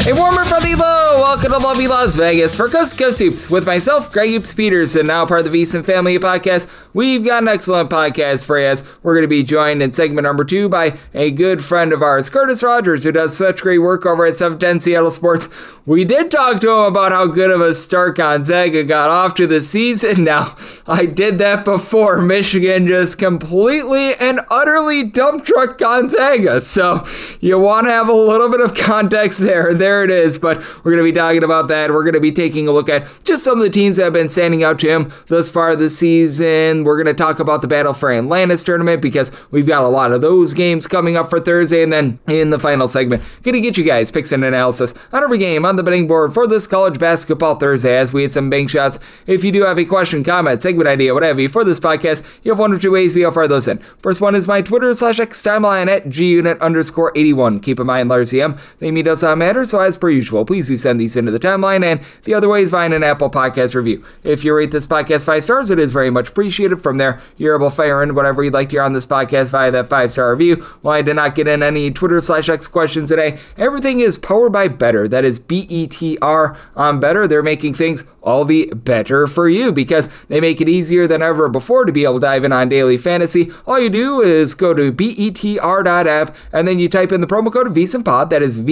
A warmer from the low. Welcome to lovely Las Vegas for Coast to Coast Hoops with myself, Greg Hoops Peterson, now part of the VSiN family of podcasts. We've got an excellent podcast for you as we're going to be joined in segment number 2 by a good friend of ours, Curtis Rogers, who does such great work over at 710 Seattle Sports. We did talk to him about how good of a start Gonzaga got off to the season. Now, I did that before Michigan just completely and utterly dump truck Gonzaga. So you want to have a little bit of context there. There it is. But we're going to be talking about that. We're going to be taking a look at just some of the teams that have been standing out to him thus far this season. We're going to talk about the Battle for Atlantis tournament because we've got a lot of those games coming up for Thursday. And then in the final segment, going to get you guys picks and analysis on every game on the betting board for this college basketball Thursday as we hit some bank shots. If you do have a question, comment, segment idea, what have you for this podcast, you have one or two ways we fire those in. First one is my Twitter/X timeline at gunit_81. Keep in mind, Lars CM, they meet us on Matter, so as per usual, please do send these into the timeline, and the other way is find an Apple Podcast review. If you rate this podcast 5 stars, it is very much appreciated. From there, you're able to fire in whatever you'd like to hear on this podcast via that 5-star review. While I did not get in any Twitter/X questions today, everything is powered by Better. That is BETR on Better. They're making things all the better for you because they make it easier than ever before to be able to dive in on daily fantasy. All you do is go to betr.app and then you type in the promo code VSINPOD. That is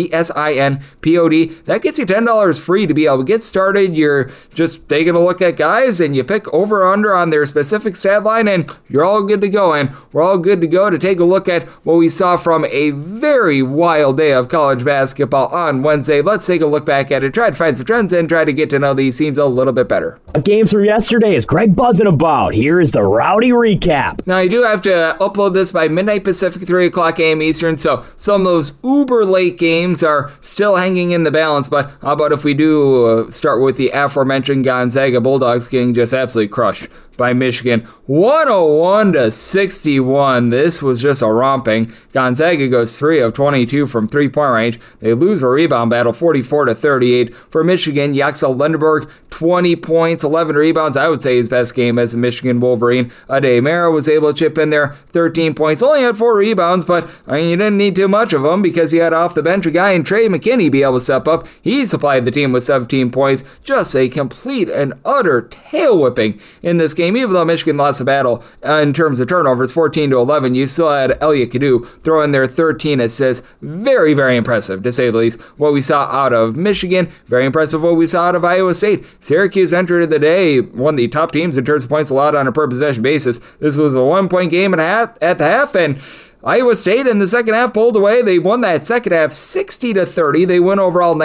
VSINPOD. That gets you $10 free to be able to get started. You're just taking a look at guys and you pick over or under on their specific stat line and you're all good to go. And we're all good to go to take a look at what we saw from a very wild day of college basketball on Wednesday. Let's take a look back at it, try to find some trends and try to get to know these teams a little bit better. Games from yesterday is Greg buzzing about. Here is the rowdy recap. Now, you do have to upload this by midnight Pacific, 3 o'clock a.m. Eastern, so some of those uber late games are still hanging in the balance, but how about if we do start with the aforementioned Gonzaga Bulldogs getting just absolutely crushed by Michigan, 101-61. This was just a romping. Gonzaga goes 3 of 22 from three-point range. They lose a rebound battle, 44-38. For Michigan, Yaxel Lindenberg, 20 points, 11 rebounds. I would say his best game as a Michigan Wolverine. Ade Mara was able to chip in there, 13 points. Only had 4 rebounds, but I mean, you didn't need too much of them because you had off the bench a guy in Trey McKinney be able to step up. He supplied the team with 17 points. Just a complete and utter tail whipping in this game. Even though Michigan lost the battle in terms of turnovers, 14-11, you still had Elia Kadu throw in their 13 assists. Very, very impressive, to say the least, what we saw out of Michigan. Very impressive what we saw out of Iowa State. Syracuse entered the day one of the top teams in terms of points allowed on a per possession basis. This was a 1-point game at the half, and Iowa State in the second half pulled away. They won that second half 60-30. They win overall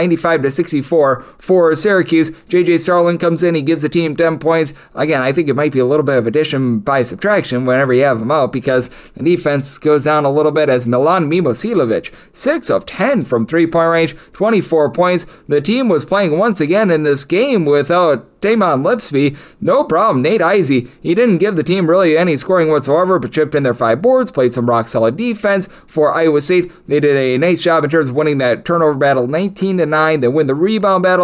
95-64 for Syracuse. J.J. Starlin comes in. He gives the team 10 points. Again, I think it might be a little bit of addition by subtraction whenever you have him out because the defense goes down a little bit as Milan Milosilovic, 6 of 10 from three-point range, 24 points. The team was playing once again in this game without Damon Lipsby. No problem. Nate Izey, he didn't give the team really any scoring whatsoever, but chipped in their 5 boards, played some rock-solid defense for Iowa State. They did a nice job in terms of winning that turnover battle 19-9. They win the rebound battle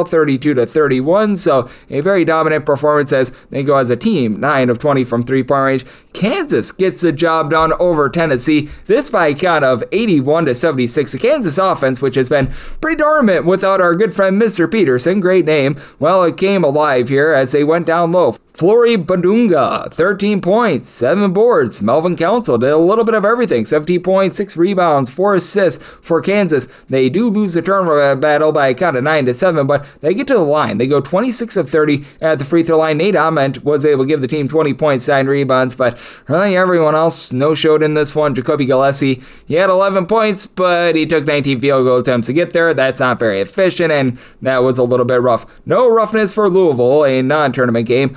32-31. So a very dominant performance as they go as a team, 9 of 20 from three-point range. Kansas gets the job done over Tennessee. This by a count of 81-76. The Kansas offense, which has been pretty dormant without our good friend Mr. Peterson, great name, well, it came alive here as they went down low. Flory Badunga, 13 points, 7 boards. Melvin Council did a little bit of everything. 17 points, 6 rebounds, 4 assists for Kansas. They do lose the turnover battle by a count of 9-7, but they get to the line. They go 26 of 30 at the free throw line. Nate Ament was able to give the team 20 points, 9 rebounds, but really everyone else no-showed in this one. Jacoby Gillespie, he had 11 points, but he took 19 field goal attempts to get there. That's not very efficient, and that was a little bit rough. No roughness for Louisville, a non-tournament game.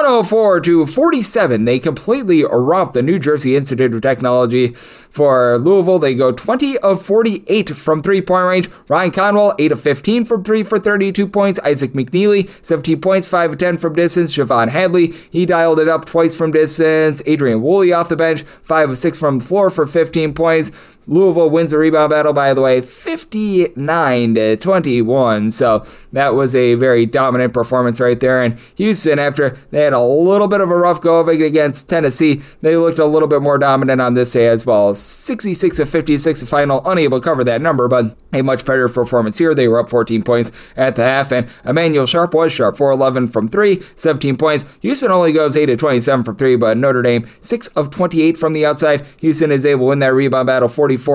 104-47. They completely romped the New Jersey Institute of Technology. For Louisville, they go 20 of 48 from three-point range. Ryan Conwell, 8 of 15 from 3 for 32 points. Isaac McNeely, 17 points, 5 of 10 from distance. Javon Hadley, he dialed it up twice from distance. Adrian Woolley off the bench, 5 of 6 from the floor for 15 points. Louisville wins the rebound battle, by the way, 59-21. So that was a very dominant performance right there. And Houston, after they had a little bit of a rough go of it against Tennessee, they looked a little bit more dominant on this day as well. 66-56 final, unable to cover that number, but a much better performance here. They were up 14 points at the half, and Emmanuel Sharp was sharp, 4-11 from 3, 17 points. Houston only goes 8-27 from 3, but Notre Dame 6 of 28 from the outside. Houston is able to win that rebound battle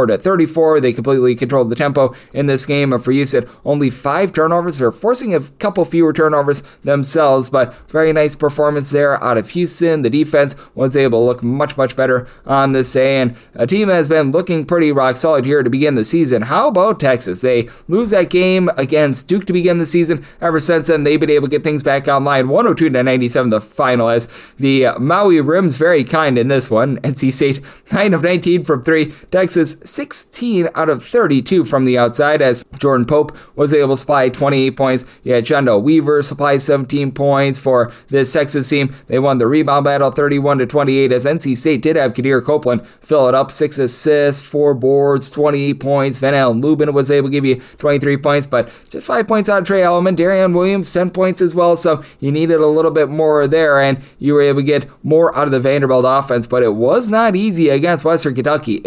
44-34. They completely controlled the tempo in this game. For Houston, only 5 turnovers. They're forcing a couple fewer turnovers themselves, but very nice performance there out of Houston. The defense was able to look much, much better on this day, and a team has been looking pretty rock solid here to begin the season. How about Texas? They lose that game against Duke to begin the season. Ever since then, they've been able to get things back online. 102-97 the final, as the Maui Rim's very kind in this one. NC State 9 of 19 from 3. Texas 16 out of 32 from the outside, as Jordan Pope was able to supply 28 points. You had Shonda Weaver supply 17 points for this Texas team. They won the rebound battle 31-28, as NC State did have Kadir Copeland fill it up. 6 assists, 4 boards, 28 points. Van Allen Lubin was able to give you 23 points, but just 5 points out of Trey Elliman. Darian Williams 10 points as well, so you needed a little bit more there, and you were able to get more out of the Vanderbilt offense, but it was not easy against Western Kentucky.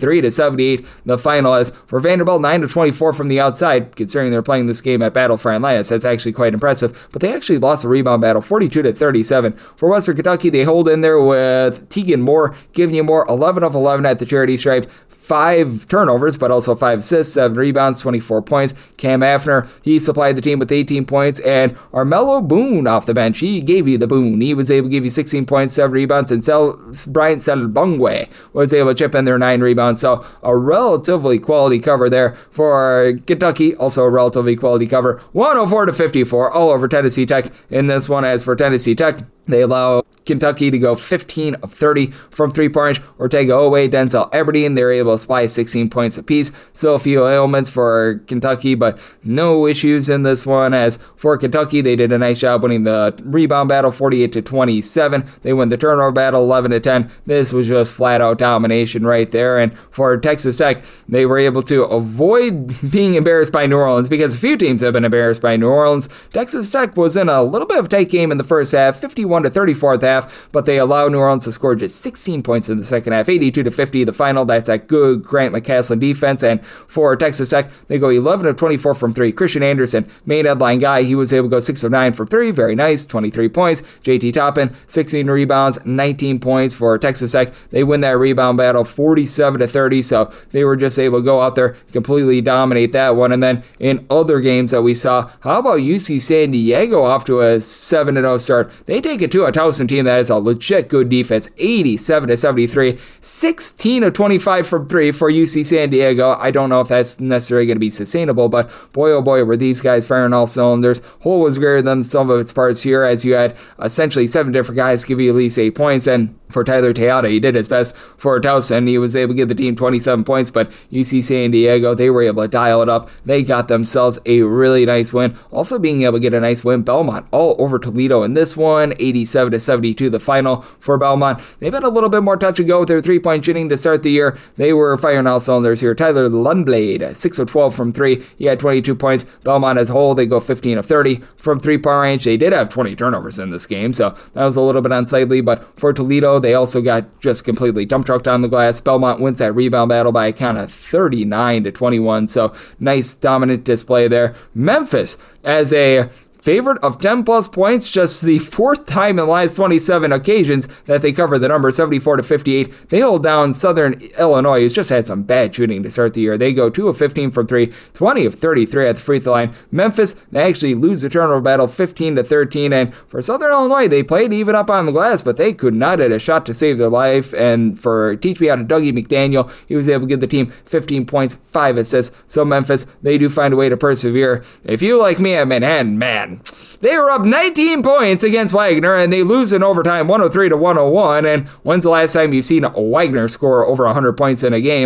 83-78 the final, as for Vanderbilt 9-24 from the outside. Considering they're playing this game at Battle for Atlantis, that's actually quite impressive, but they actually lost the rebound battle 42-37. For Western Kentucky, they hold in there with Tegan Moore giving you more, 11 of 11 at the charity stripe. 5 turnovers, but also 5 assists, 7 rebounds, 24 points. Cam Afner, he supplied the team with 18 points, and Armello Boone off the bench, he gave you the boon. He was able to give you 16 points, 7 rebounds, and Bryant Selbongwe was able to chip in their 9 rebounds. So a relatively quality cover there for Kentucky, also a relatively quality cover. 104-54 all over Tennessee Tech in this one. As for Tennessee Tech, they allow Kentucky to go 15 of 30 from 3-point range. Ortega Owe, Denzel Aberdeen, they're able to supply 16 points apiece. Still a few ailments for Kentucky, but no issues in this one. As for Kentucky, they did a nice job winning the rebound battle 48-27. They win the turnover battle 11-10. This was just flat out domination right there. And for Texas Tech, they were able to avoid being embarrassed by New Orleans, because a few teams have been embarrassed by New Orleans. Texas Tech was in a little bit of a tight game in the first half, 51-34 at the half, but they allowed New Orleans to score just 16 points in the second half, 82-50 the final. That's that good Grant McCasland defense. And for Texas Tech, they go 11 of 24 from 3. Christian Anderson, main headline guy, he was able to go 6 of 9 from 3, very nice, 23 points. JT Toppin, 16 rebounds, 19 points for Texas Tech. They win that rebound battle 47-30, so they were just able to go out there, completely dominate that one. And then in other games that we saw, how about UC San Diego off to a 7-0 start? They take it to a Towson team that is a legit good defense, 87-73, 16 of 25 from 3 for UC San Diego. I don't know if that's necessarily going to be sustainable, but boy, oh boy, were these guys firing all cylinders. Hole was greater than some of its parts here, as you had essentially 7 different guys give you at least 8 points. And for Tyler Teata, he did his best for Towson. He was able to give the team 27 points, but UC San Diego, they were able to dial it up. They got themselves a really nice win. Also being able to get a nice win, Belmont all over Toledo in this one, 87-72 the final for Belmont. They've had a little bit more touch and go with their 3-point shooting to start the year. They were firing all cylinders here. Tyler Lundblade, 6 of 12 from 3. He had 22 points. Belmont as a whole, they go 15 of 30 from 3-point range. They did have 20 turnovers in this game, so that was a little bit unsightly, but for Toledo, they also got just completely dump trucked on the glass. Belmont wins that rebound battle by a count of 39-21, so nice dominant display there. Memphis, as a favorite of 10 plus points, just the 4th time in the last 27 occasions that they cover the number, 74-58. They hold down Southern Illinois, who's just had some bad shooting to start the year. They go 2 of 15 from 3, 20 of 33 at the free throw line. Memphis, they actually lose the turnover battle 15-13, and for Southern Illinois, they played even up on the glass, but they could not hit a shot to save their life. And for Teach Me How to Dougie McDaniel, he was able to give the team 15 points, 5 assists. So Memphis, they do find a way to persevere. If you like me at Manhattan, man, they were up 19 points against Wagner, and they lose in overtime 103-101. And when's the last time you've seen Wagner score over 100 points in a game? But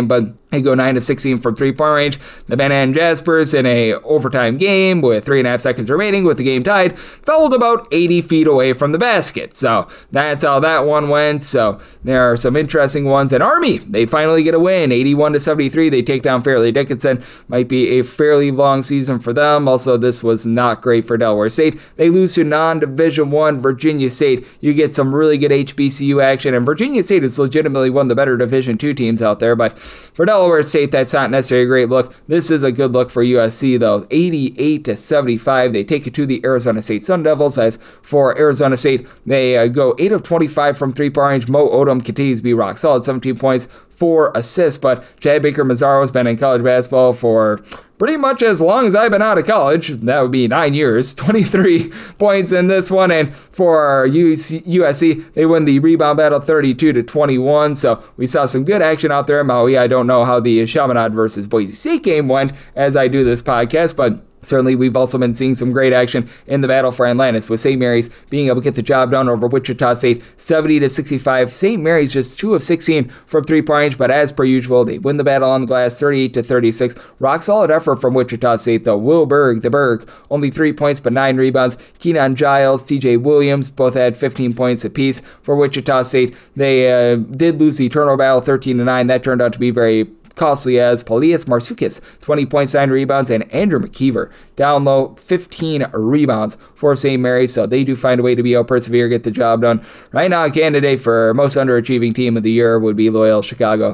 They go 9 of 16 from three-point range. The Manhattan Jaspers, in a overtime game with 3.5 seconds remaining with the game tied, fouled about 80 feet away from the basket. So that's how that one went. So there are some interesting ones. And Army, they finally get a win, 81-73. They take down Fairleigh Dickinson. Might be a fairly long season for them. Also, this was not great for Delaware State. They lose to non-Division I Virginia State. You get some really good HBCU action, and Virginia State is legitimately one of the better Division II teams out there. But for Delaware State, that's not necessarily a great look. This is a good look for USC, though. 88-75. They take it to the Arizona State Sun Devils. As for Arizona State, they go 8 of 25 from three-point range. Mo Odom continues to be rock solid, 17 points, 4 assists. But Chad Baker-Mazzaro has been in college basketball for pretty much as long as I've been out of college. That would be 9 years. 23 points in this one. And for USC, they win the rebound battle 32-21. So we saw some good action out there in Maui. I don't know how the Chaminade versus Boise State game went as I do this podcast, but certainly, we've also been seeing some great action in the battle for Atlantis, with St. Mary's being able to get the job done over Wichita State, 70-65. St. Mary's just 2 of 16 from three-point range, but as per usual, they win the battle on the glass, 38-36. Rock solid effort from Wichita State, though. Will Berg, the Berg, only 3 points, but 9 rebounds. Keenan Giles, TJ Williams, both had 15 points apiece for Wichita State. They did lose the turnover battle, 13-9. That turned out to be very costly, as Paulius Marsukis, 20 points, 9 rebounds, and Andrew McKeever, down low, 15 rebounds for St. Mary's. So they do find a way to be able to persevere, get the job done. Right now, a candidate for most underachieving team of the year would be Loyola Chicago.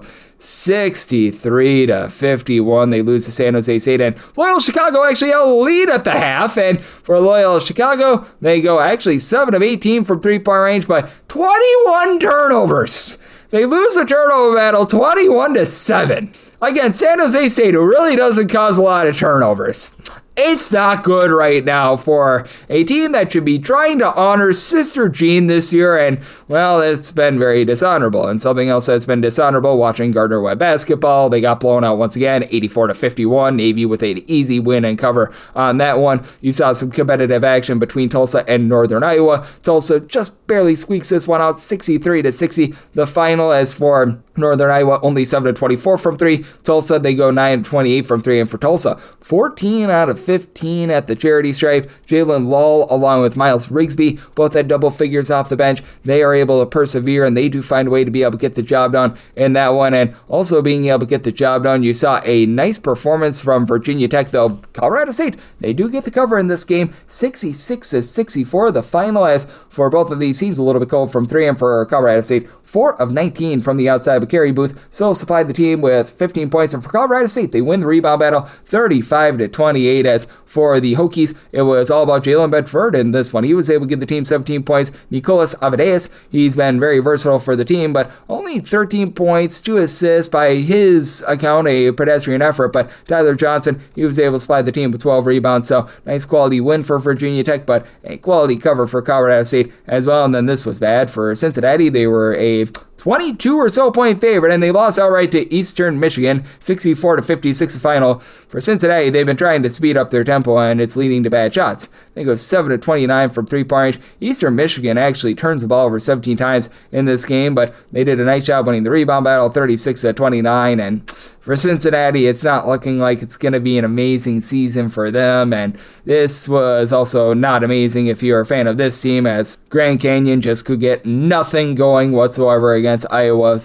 63-51. They lose to San Jose State, and Loyola Chicago actually had a lead at the half. And for Loyola Chicago, they go actually 7 of 18 from three-point range, but 21 turnovers. They lose the turnover battle 21-7. Again, San Jose State, who really doesn't cause a lot of turnovers. It's not good right now for a team that should be trying to honor Sister Jean this year, and, well, it's been very dishonorable. And something else that's been dishonorable, watching Gardner Webb basketball, they got blown out once again, 84-51. Navy with an easy win and cover on that one. You saw some competitive action between Tulsa and Northern Iowa. Tulsa just barely squeaks this one out, 63-60. The final, as for Northern Iowa, only 7-24 from 3. Tulsa, they go 9-28 from 3. And for Tulsa, 14 out of 15 at the charity stripe. Jalen Lull, along with Miles Rigsby, both had double figures off the bench. They are able to persevere, and they do find a way to be able to get the job done in that one. And also being able to get the job done, you saw a nice performance from Virginia Tech, though Colorado State, they do get the cover in this game, 66-64. The final, as for both of these teams, a little bit cold from 3, and for Colorado State, 4 of 19 from the outside, but Kerry Booth still supplied the team with 15 points. And for Colorado State, they win the rebound battle 35-28. As for the Hokies, it was all about Jalen Bedford in this one. He was able to give the team 17 points. Nicolas Avadeus, he's been very versatile for the team, but only 13 points, 2 assists, by his account, a pedestrian effort. But Tyler Johnson, he was able to supply the team with 12 rebounds. So nice quality win for Virginia Tech, but a quality cover for Colorado State as well. And then this was bad for Cincinnati. They were a 22 or so point favorite, and they lost outright to Eastern Michigan, 64-56 final. For Cincinnati, they've been trying to speed up their tempo, and it's leading to bad shots. They go 7-29 from three-point range. Eastern Michigan actually turns the ball over 17 times in this game, but they did a nice job winning the rebound battle, 36-29. And for Cincinnati, it's not looking like it's going to be an amazing season for them, and this was also not amazing if you're a fan of this team, as Grand Canyon just could get nothing going whatsoever against Iowa.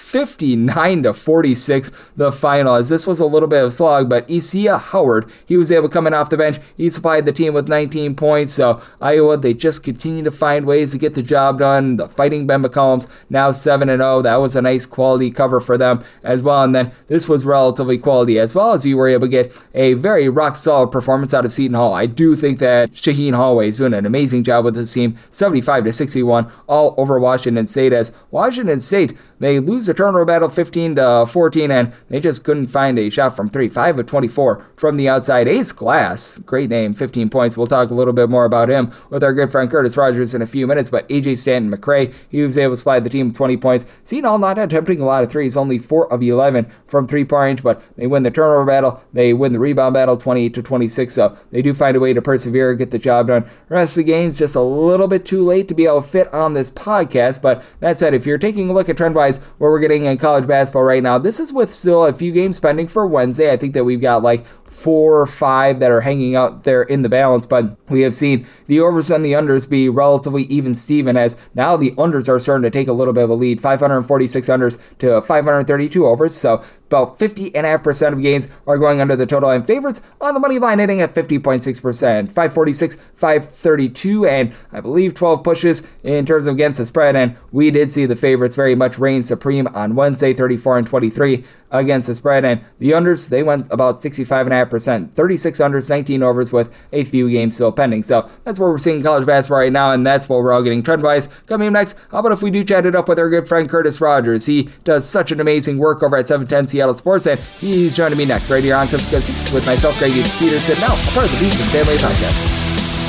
59-46 the final, as this was a little bit of a slog, but Isaiah Howard, he was able to come in off the bench. He supplied the team with 19 points, so Iowa, they just continue to find ways to get the job done. The Fighting Ben McCollums, now 7-0. That was a nice quality cover for them as well, and then this was relatively quality, as well as you were able to get a very rock-solid performance out of Seton Hall. I do think that Shaheen Holloway is doing an amazing job with this team, 75-61, all over Washington State, as Washington State, they lose the turnover battle 15-14, and they just couldn't find a shot from 3. 5-24 from the outside. Ace Glass, great name, 15 points. We'll talk a little bit more about him with our good friend Curtis Rogers in a few minutes, but AJ Stanton McCray, he was able to supply the team with 20 points. Seton Hall not attempting a lot of threes, only 4 of 11 from three-point range, but they win the turnover battle, they win the rebound battle 28-26, so they do find a way to persevere, get the job done. The rest of the game's just a little bit too late to be able to fit on this podcast, but that said, if if you're taking a look at trend-wise what we're getting in college basketball right now, this is with still a few games pending for Wednesday. I think that we've got like 4 or 5 that are hanging out there in the balance, but we have seen the overs and the unders be relatively even Steven, as now the unders are starting to take a little bit of a lead, 546 unders to 532 overs, so about 50.5% of games are going under the total, and favorites on the money line hitting at 50.6%, 546, 532, and I believe 12 pushes in terms of against the spread, and we did see the favorites very much reign supreme on Wednesday, 34 and 23 against the spread, and the unders, they went about 65.5%, 36 unders, 19 overs with a few games still pending. So that's what we're seeing in college basketball right now, and that's what we're all getting trend-wise. Coming up next, how about if we do chat it up with our good friend Curtis Rogers? He does such an amazing work over at 710 Seattle Sports, and he's joining me next right here on Cuscus with myself, Greg Peterson, now a part of the VSiN Family Podcast.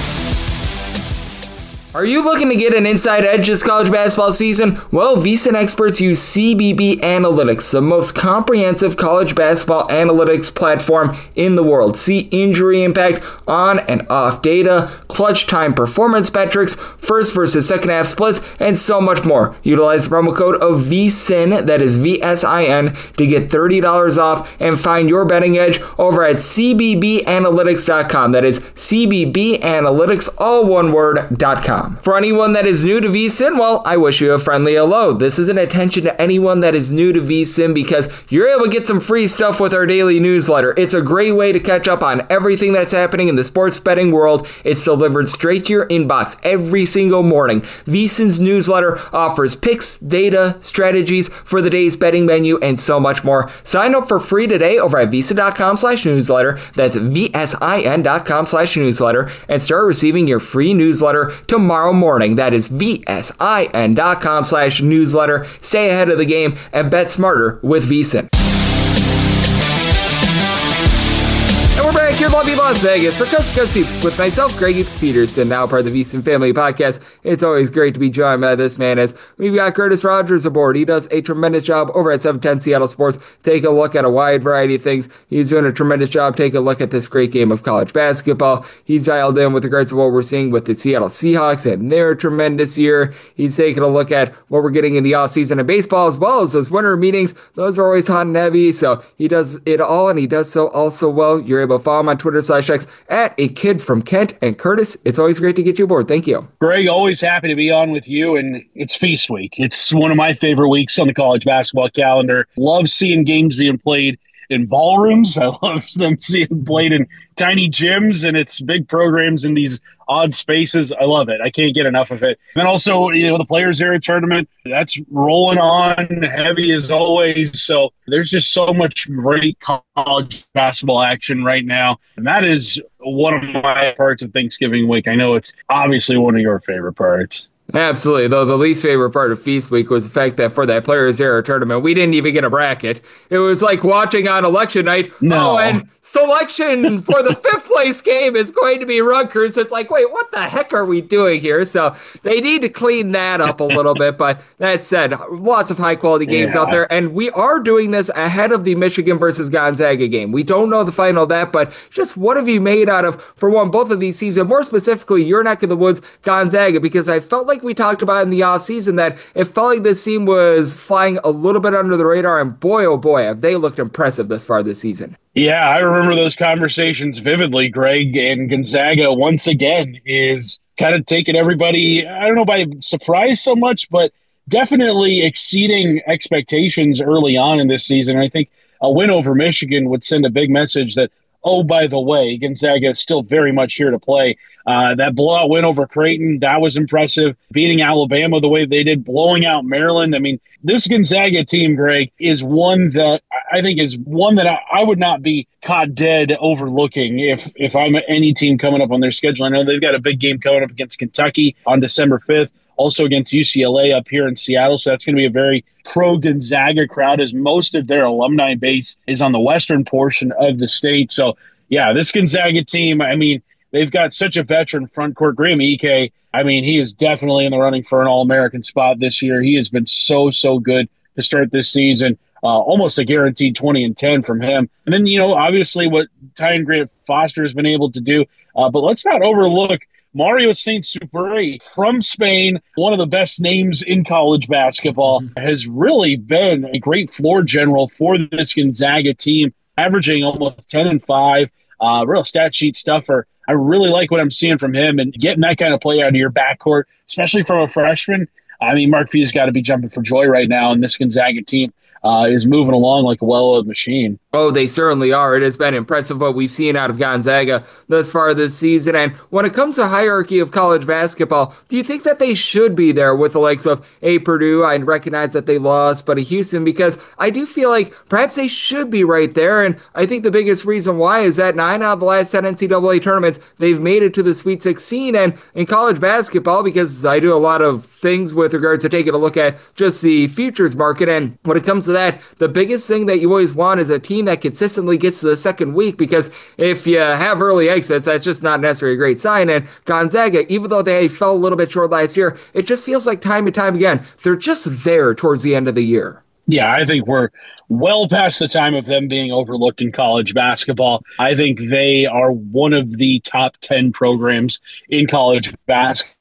Are you looking to get an inside edge this college basketball season? Well, VSiN experts use CBB Analytics, the most comprehensive college basketball analytics platform in the world. See injury impact, on and off data, clutch time performance metrics, first versus second half splits, and so much more. Utilize the promo code of VSiN, that is VSIN, to get $30 off and find your betting edge over at cbbanalytics.com. That is cbbanalytics, all one word.com. For anyone that is new to VSiN, well, I wish you a friendly hello. This is an attention to anyone that is new to VSiN because you're able to get some free stuff with our daily newsletter. It's a great way to catch up on everything that's happening in the sports betting world. It's delivered straight to your inbox every single morning. VSiN's newsletter offers picks, data, strategies for the day's betting menu, and so much more. Sign up for free today over at VSiN.com/newsletter. That's VSIN.com/newsletter, and start receiving your free newsletter tomorrow morning. That is VSIN.com/newsletter. Stay ahead of the game and bet smarter with VSiN. And we're back here in lovely Las Vegas for Coast to Coast Hoops with myself, Greg Peterson, now part of the VSiN Family Podcast. It's always great to be joined by this man, as we've got Curtis Rogers aboard. He does a tremendous job over at 710 Seattle Sports. Take a look at a wide variety of things. He's doing a tremendous job. Take a look at this great game of college basketball. He's dialed in with regards to what we're seeing with the Seattle Seahawks and their tremendous year. He's taking a look at what we're getting in the offseason in baseball, as well as those winter meetings. Those are always hot and heavy, so he does it all, and he does so also well. You're able to follow him on Twitter/X at a kid from Kent. And Curtis, it's always great to get you aboard. Thank you. Greg, always happy to be on with you. And it's Feast Week. It's one of my favorite weeks on the college basketball calendar. Love seeing games being played in ballrooms. I love them seeing played in tiny gyms, and it's big programs in these odd spaces. I love it. I can't get enough of it. And also, the Players Era tournament, that's rolling on heavy as always. So there's just so much great college basketball action right now. And that is one of my parts of Thanksgiving week. I know it's obviously one of your favorite parts. Absolutely, though the least favorite part of Feast Week was the fact that for that Players Era tournament, we didn't even get a bracket. It was like watching on election night. No. Oh, and selection for the 5th place game is going to be Rutgers. It's like, wait, what the heck are we doing here? So they need to clean that up a little bit. But that said, lots of high-quality games out there. And we are doing this ahead of the Michigan versus Gonzaga game. We don't know the final of that, but just what have you made out of, for one, both of these teams, and more specifically, your neck of the woods, Gonzaga, because I felt like we talked about in the offseason that it felt like this team was flying a little bit under the radar, and boy, oh boy, have they looked impressive this far this season. Yeah, I remember those conversations vividly, Greg, and Gonzaga once again is kind of taking everybody, I don't know by surprise so much, but definitely exceeding expectations early on in this season. I think a win over Michigan would send a big message that, oh, by the way, Gonzaga is still very much here to play. That blowout win over Creighton, that was impressive. Beating Alabama the way they did, blowing out Maryland. I mean, this Gonzaga team, Greg, is one that I think is one that I would not be caught dead overlooking if I'm any team coming up on their schedule. I know they've got a big game coming up against Kentucky on December 5th. Also against UCLA up here in Seattle. So that's going to be a very pro-Gonzaga crowd, as most of their alumni base is on the western portion of the state. So, yeah, this Gonzaga team, I mean, they've got such a veteran front court. Graham Ike, I mean, he is definitely in the running for an All-American spot this year. He has been so good to start this season. Almost a guaranteed 20-10 from him. And then, obviously what Tyon Grant Foster has been able to do. But let's not overlook Mario Saint-Superi from Spain, one of the best names in college basketball, has really been a great floor general for this Gonzaga team, averaging almost 10 and 5, real stat sheet stuffer. I really like what I'm seeing from him, and getting that kind of play out of your backcourt, especially from a freshman. I mean, Mark Few's got to be jumping for joy right now, and this Gonzaga team is moving along like a well-oiled machine. Oh, they certainly are. It has been impressive what we've seen out of Gonzaga thus far this season. And when it comes to hierarchy of college basketball, do you think that they should be there with the likes of a Purdue? I recognize that they lost, but a Houston, because I do feel like perhaps they should be right there. And I think the biggest reason why is that 9 out of the last 10 NCAA tournaments, they've made it to the Sweet 16. And in college basketball, because I do a lot of things with regards to taking a look at just the futures market, and when it comes to that, the biggest thing that you always want is a team that consistently gets to the second week, because if you have early exits, that's just not necessarily a great sign. And Gonzaga, even though they fell a little bit short last year, it just feels like time and time again, they're just there towards the end of the year. Yeah, I think we're well past the time of them being overlooked in college basketball. I think they are one of the top 10 programs in college basketball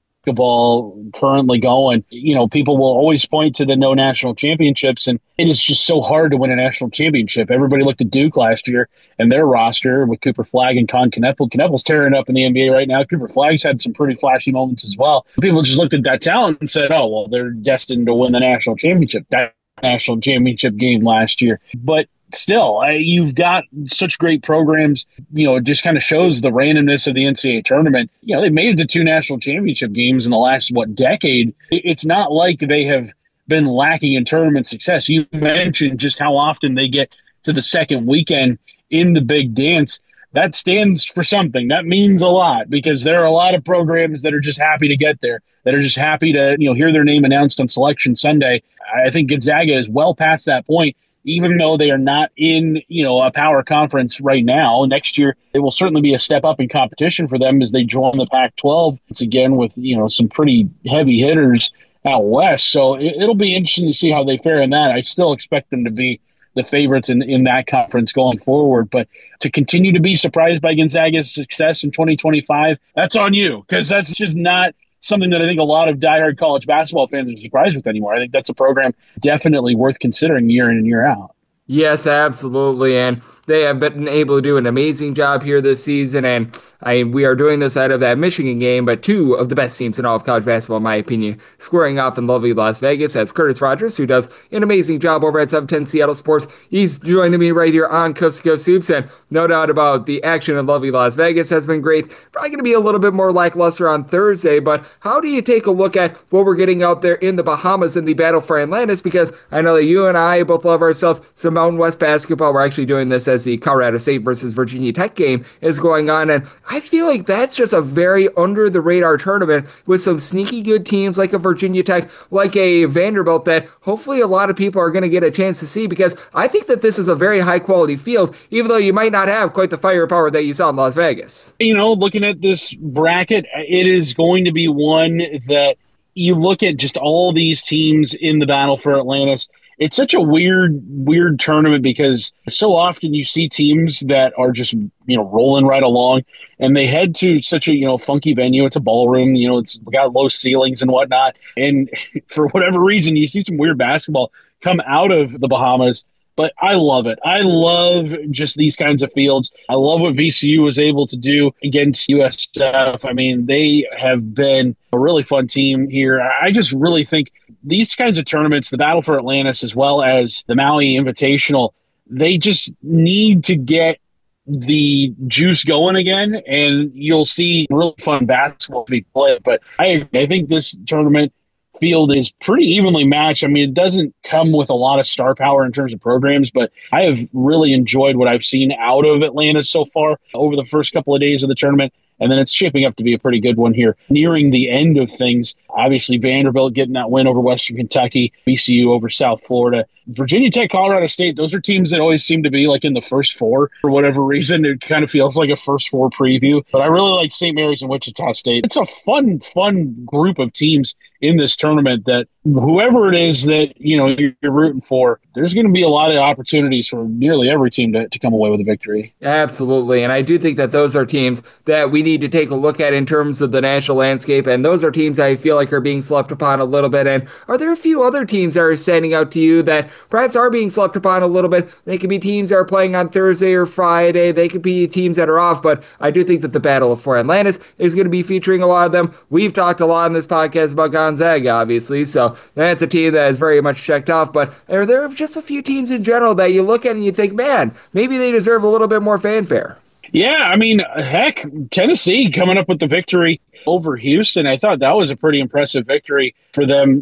currently going. You know, people will always point to the no national championships, and it is just so hard to win a national championship. Everybody looked at Duke last year and their roster with Cooper Flagg and Con Kneppel. Kneppel's tearing up in the NBA right now. Cooper Flagg's had some pretty flashy moments as well. People just looked at that talent and said, oh, well, they're destined to win the national championship. That national championship game last year. But still, you've got such great programs. You know, it just kind of shows the randomness of the NCAA tournament. You know, they made it to 2 national championship games in the last, decade. It's not like they have been lacking in tournament success. You mentioned just how often they get to the second weekend in the big dance. That stands for something. That means a lot, because there are a lot of programs that are just happy to get there, that are just happy to, hear their name announced on Selection Sunday. I think Gonzaga is well past that point, even though they are not in, a power conference right now. Next year, it will certainly be a step up in competition for them as they join the Pac-12 once again with, some pretty heavy hitters out west. So it'll be interesting to see how they fare in that. I still expect them to be the favorites in that conference going forward. But to continue to be surprised by Gonzaga's success in 2025, that's on you, because that's just not something that I think a lot of diehard college basketball fans are surprised with anymore. I think that's a program definitely worth considering year in and year out. Yes, absolutely. And they have been able to do an amazing job here this season. And we are doing this out of that Michigan game, but 2 of the best teams in all of college basketball, in my opinion, squaring off in lovely Las Vegas. That's Curtis Rogers, who does an amazing job over at 710 Seattle Sports. He's joining me right here on Coast to Coast Hoops, and no doubt about the action in lovely Las Vegas has been great. Probably going to be a little bit more lackluster on Thursday, but how do you take a look at what we're getting out there in the Bahamas in the battle for Atlantis? Because I know that you and I both love ourselves some Mountain West basketball. We're actually doing this as the Colorado State versus Virginia Tech game is going on, and I feel like that's just a very under-the-radar tournament with some sneaky good teams like a Virginia Tech, like a Vanderbilt, that hopefully a lot of people are going to get a chance to see, because I think that this is a very high-quality field, even though you might not have quite the firepower that you saw in Las Vegas. Looking at this bracket, it is going to be one that you look at just all these teams in the battle for Atlantis. It's such a weird tournament, because so often you see teams that are just, rolling right along, and they head to such a, funky venue. It's a ballroom, it's got low ceilings and whatnot. And for whatever reason, you see some weird basketball come out of the Bahamas. But I love it. I love just these kinds of fields. I love what VCU was able to do against USF. I mean, they have been a really fun team here. I just really think these kinds of tournaments, the Battle for Atlantis as well as the Maui Invitational, they just need to get the juice going again, and you'll see really fun basketball to be played. But I think this tournament field is pretty evenly matched. I mean, it doesn't come with a lot of star power in terms of programs, but I have really enjoyed what I've seen out of Atlanta so far over the first couple of days of the tournament. And then it's shaping up to be a pretty good one here, nearing the end of things. Obviously, Vanderbilt getting that win over Western Kentucky, VCU over South Florida. Virginia Tech, Colorado State, those are teams that always seem to be like in the first 4 for whatever reason. It kind of feels like a first 4 preview. But I really like St. Mary's and Wichita State. It's a fun group of teams in this tournament that whoever it is that you're rooting for, there's going to be a lot of opportunities for nearly every team to come away with a victory. Absolutely. And I do think that those are teams that we need to take a look at in terms of the national landscape. And those are teams I feel like are being slept upon a little bit. And are there a few other teams that are standing out to you that perhaps are being slept upon a little bit? They could be teams that are playing on Thursday or Friday. They could be teams that are off. But I do think that the Battle of Fort Atlantis is going to be featuring a lot of them. We've talked a lot in this podcast about Gonzaga, obviously. So that's a team that is very much checked off. But are there just a few teams in general that you look at and you think, man, maybe they deserve a little bit more fanfare? Yeah, I mean, heck, Tennessee coming up with the victory over Houston. I thought that was a pretty impressive victory for them,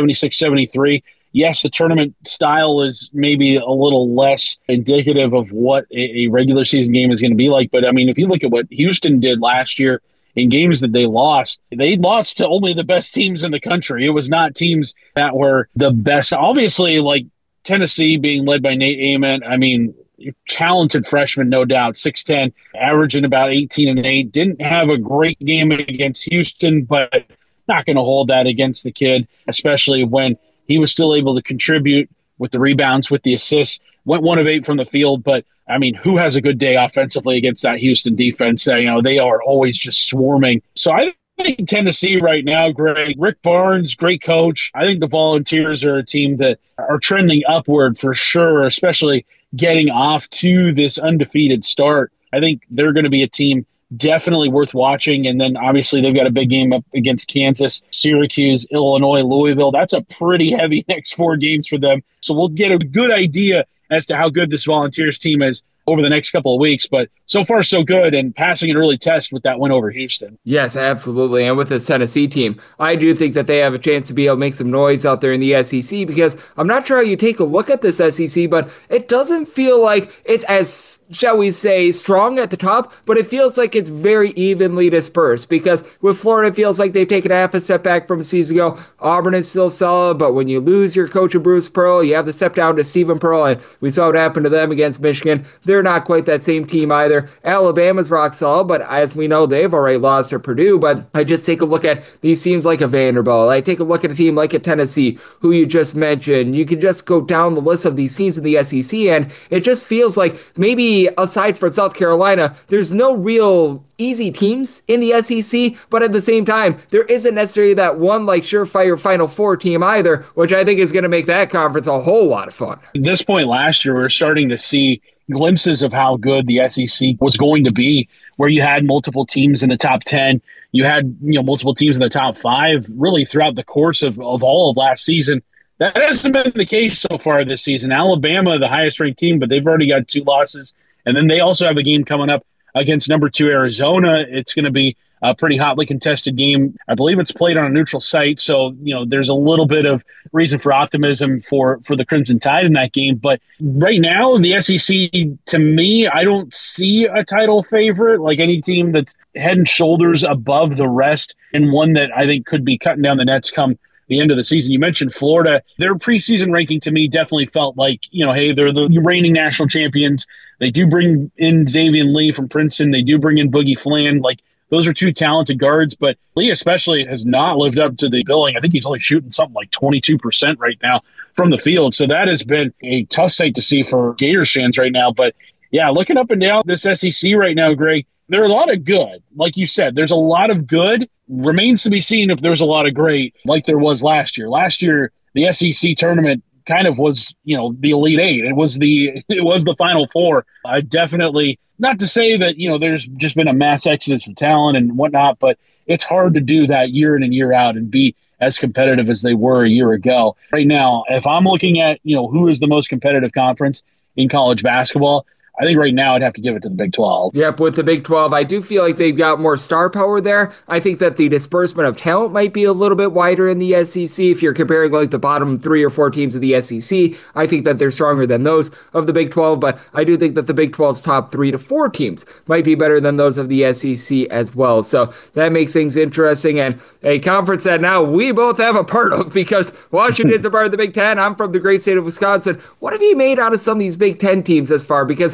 76-73. Yes, the tournament style is maybe a little less indicative of what a regular season game is going to be like. But, I mean, if you look at what Houston did last year in games that they lost to only the best teams in the country. It was not teams that were the best. Obviously, like Tennessee being led by Nate Ament, I mean, talented freshman, no doubt, 6'10", averaging about 18-8. Didn't have a great game against Houston, but not going to hold that against the kid, especially when he was still able to contribute with the rebounds, with the assists. Went 1 of 8 from the field, but I mean, who has a good day offensively against that Houston defense? They are always just swarming. So I think Tennessee right now, Greg, Rick Barnes, great coach. I think the Volunteers are a team that are trending upward for sure, especially getting off to this undefeated start. I think they're going to be a team definitely worth watching. And then obviously they've got a big game up against Kansas, Syracuse, Illinois, Louisville. That's a pretty heavy next 4 games for them. So we'll get a good idea as to how good this Volunteers team is over the next couple of weeks. But so far, so good, and passing an early test with that win over Houston. Yes, absolutely. And with this Tennessee team, I do think that they have a chance to be able to make some noise out there in the SEC, because I'm not sure how you take a look at this SEC, but it doesn't feel like it's as, shall we say, strong at the top, but it feels like it's very evenly dispersed, because with Florida, it feels like they've taken half a step back from a season ago. Auburn is still solid, but when you lose your coach, Bruce Pearl, you have to step down to Stephen Pearl, and we saw what happened to them against Michigan. They're not quite that same team either. Alabama's rock solid, but as we know, they've already lost to Purdue. But I just take a look at these teams like a Vanderbilt. I take a look at a team like a Tennessee, who you just mentioned. You can just go down the list of these teams in the SEC, and it just feels like maybe aside from South Carolina, there's no real easy teams in the SEC, but at the same time, there isn't necessarily that one like surefire Final Four team either, which I think is going to make that conference a whole lot of fun. At this point last year, we were starting to see glimpses of how good the SEC was going to be, where you had multiple teams in the top 10. You had multiple teams in the top 5 really throughout the course of all of last season. That hasn't been the case so far this season. Alabama, the highest ranked team, but they've already got 2 losses. And then they also have a game coming up against number 2 Arizona. It's going to be a pretty hotly contested game. I believe it's played on a neutral site, so there's a little bit of reason for optimism for the Crimson Tide in that game. But right now, the SEC, to me, I don't see a title favorite, like any team that's head and shoulders above the rest, and one that I think could be cutting down the nets come the end of the season. You mentioned Florida. Their preseason ranking to me definitely felt like, hey, they're the reigning national champions. They do bring in Xavier Lee from Princeton. They do bring in Boogie Flan. Like, those are 2 talented guards, but Lee especially has not lived up to the billing. I think he's only shooting something like 22% right now from the field. So that has been a tough sight to see for Gators fans right now. But yeah, looking up and down this SEC right now, Greg, there are a lot of good. Like you said, there's a lot of good. Remains to be seen if there's a lot of great like there was last year. Last year, the SEC tournament kind of was, the Elite Eight. It was the Final Four. I definitely, not to say that, there's just been a mass exodus of talent and whatnot, but it's hard to do that year in and year out and be as competitive as they were a year ago. Right now, if I'm looking at, who is the most competitive conference in college basketball, I think right now I'd have to give it to the Big 12. Yep, with the Big 12, I do feel like they've got more star power there. I think that the disbursement of talent might be a little bit wider in the SEC. If you're comparing like the bottom 3 or 4 teams of the SEC, I think that they're stronger than those of the Big 12, but I do think that the Big 12's top 3 to 4 teams might be better than those of the SEC as well. So that makes things interesting, and a conference that now we both have a part of, because Washington's a part of the Big 10. I'm from the great state of Wisconsin. What have you made out of some of these Big 10 teams thus far? Because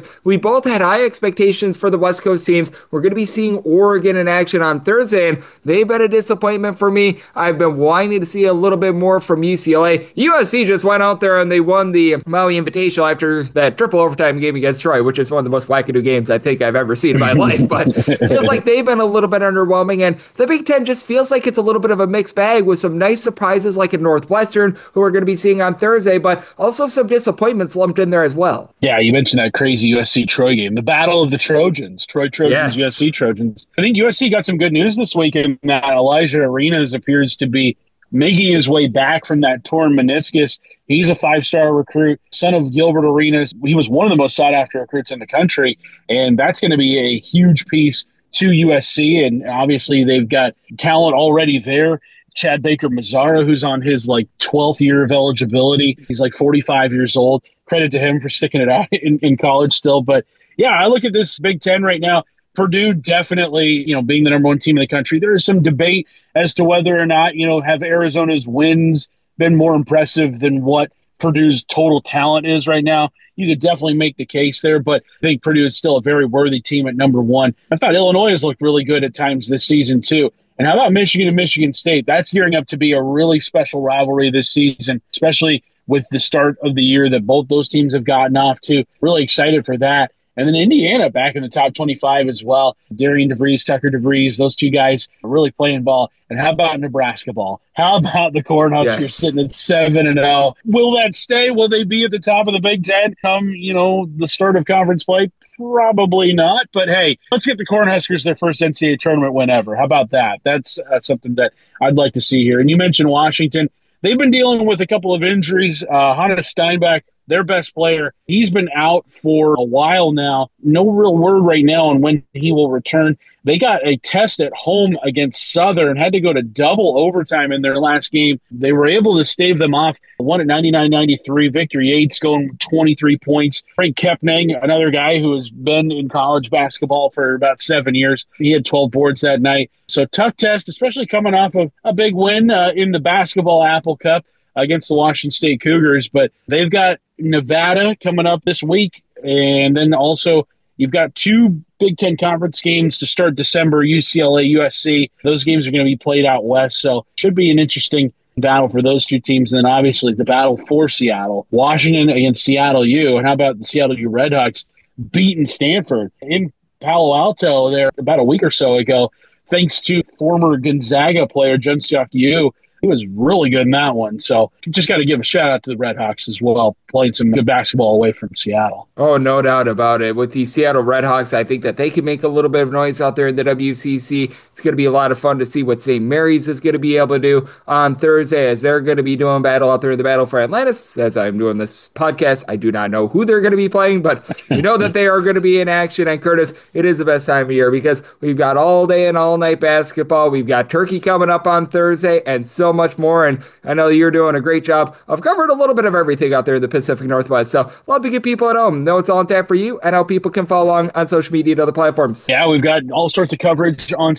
we both had high expectations for the West Coast teams. We're going to be seeing Oregon in action on Thursday, and they've been a disappointment for me. I've been wanting to see a little bit more from UCLA. USC just went out there and they won the Maui Invitational after that triple overtime game against Troy, which is one of the most wackadoo games I think I've ever seen in my life. But it feels like they've been a little bit underwhelming, and the Big Ten just feels like it's a little bit of a mixed bag with some nice surprises like in Northwestern, who we're going to be seeing on Thursday, but also some disappointments lumped in there as well. Yeah, you mentioned that crazy USC Troy game, the battle of the Trojans, Troy Trojans, yes. USC Trojans. I think USC got some good news this week in that Elijah Arenas appears to be making his way back from that torn meniscus. He's a 5-star recruit, son of Gilbert Arenas. He was one of the most sought-after recruits in the country, and that's going to be a huge piece to USC, and obviously they've got talent already there. Chad Baker-Mazara, who's on his 12th year of eligibility. He's 45 years old. Credit to him for sticking it out in college still. But yeah, I look at this Big Ten right now. Purdue definitely, being the number one team in the country. There is some debate as to whether or not, have Arizona's wins been more impressive than what Purdue's total talent is right now. You could definitely make the case there, but I think Purdue is still a very worthy team at number one. I thought Illinois has looked really good at times this season too. And how about Michigan and Michigan State? That's gearing up to be a really special rivalry this season, especially with the start of the year that both those teams have gotten off to. Really excited for that. And then Indiana back in the top 25 as well. Darian DeVries, Tucker DeVries, those two guys are really playing ball. And how about Nebraska ball? How about the Cornhuskers sitting at 7-0? Will that stay? Will they be at the top of the Big Ten come, the start of conference play? Probably not. But hey, let's get the Cornhuskers their first NCAA tournament win ever. How about that? That's something that I'd like to see here. And you mentioned Washington. They've been dealing with a couple of injuries. Hannes Steinbach, their best player, he's been out for a while now. No real word right now on when he will return. They got a test at home against Southern, had to go to double overtime in their last game. They were able to stave them off. Won at 99-93. Victor Yates going 23 points. Frank Kepnang, another guy who has been in college basketball for about 7 years. He had 12 boards that night. So tough test, especially coming off of a big win in the basketball Apple Cup against the Washington State Cougars. But they've got Nevada coming up this week. And then also you've got two Big Ten Conference games to start December, UCLA, USC. Those games are going to be played out west. So should be an interesting battle for those two teams. And then obviously the battle for Seattle. Washington against Seattle U. And how about the Seattle U Redhawks beating Stanford in Palo Alto there about a week or so ago, thanks to former Gonzaga player Jun Seok Yu. He was really good in that one. So just got to give a shout out to the Redhawks as well, playing some good basketball away from Seattle. Oh, no doubt about it. With the Seattle Redhawks, I think that they can make a little bit of noise out there in the WCC. It's going to be a lot of fun to see what St. Mary's is going to be able to do on Thursday, as they're going to be doing battle out there in the Battle for Atlantis. As I'm doing this podcast, I do not know who they're going to be playing, but you know that they are going to be in action. And Curtis, it is the best time of year because we've got all day and all night basketball. We've got Turkey coming up on Thursday and so much more. And I know you're doing a great job of covering a little bit of everything out there in the Pacific Northwest. So love to get people at home know it's all on tap for you and how people can follow along on social media and other platforms. Yeah, we've got all sorts of coverage on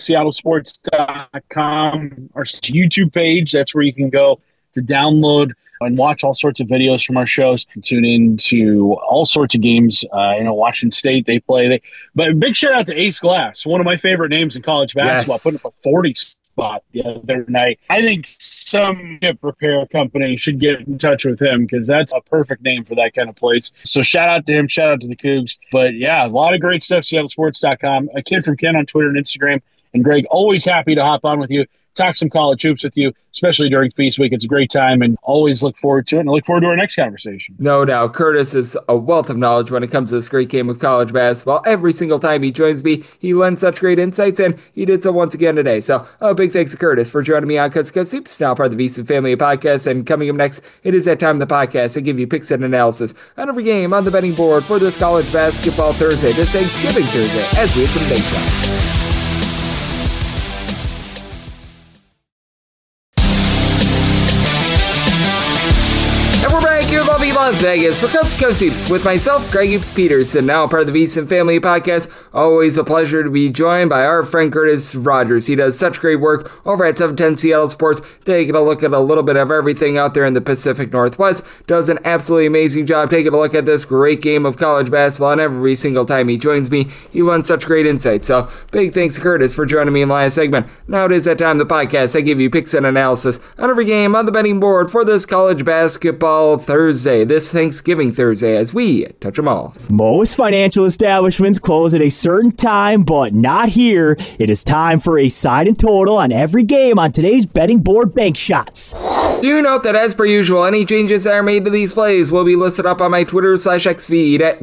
seattlesports.com, our YouTube page. That's where you can go to download and watch all sorts of videos from our shows. Tune in to all sorts of games. Washington State, they play. But big shout out to Ace Glass, one of my favorite names in college basketball, putting up a 40 spot the other night. I think some chip repair company should get in touch with him because that's a perfect name for that kind of place. So shout out to him, shout out to the Cougs. But yeah, a lot of great stuff, seattlesports.com. A kid from Ken on Twitter and Instagram. And Greg, always happy to hop on with you, talk some college hoops with you, especially during Feast Week. It's a great time and always look forward to it. And I look forward to our next conversation. No doubt. Curtis is a wealth of knowledge when it comes to this great game of college basketball. Every single time he joins me, he lends such great insights, and he did so once again today. So a big thanks to Curtis for joining me on Coast to Coast Hoops, now part of the VSiN family of podcasts. And coming up next, it is that time of the podcast to give you picks and analysis on every game on the betting board for this college basketball Thursday, this Thanksgiving Thursday, as we hit some big shots. Las Vegas for Coast to Coast Hoops with myself, Greg Hoops Peterson, now part of the VSiN Family Podcast. Always a pleasure to be joined by our friend Curtis Rogers. He does such great work over at 710 Seattle Sports, taking a look at a little bit of everything out there in the Pacific Northwest. Does an absolutely amazing job taking a look at this great game of college basketball, and every single time he joins me, he learns such great insights. So, big thanks to Curtis for joining me in the last segment. Now it is that time of the podcast. I give you picks and analysis on every game on the betting board for this college basketball Thursday, this Thanksgiving Thursday, as we touch them all. Most financial establishments close at a certain time, but not here. It is time for a side and total on every game on today's betting board bank shots. Do note that, as per usual, any changes that are made to these plays will be listed up on my Twitter/X feed at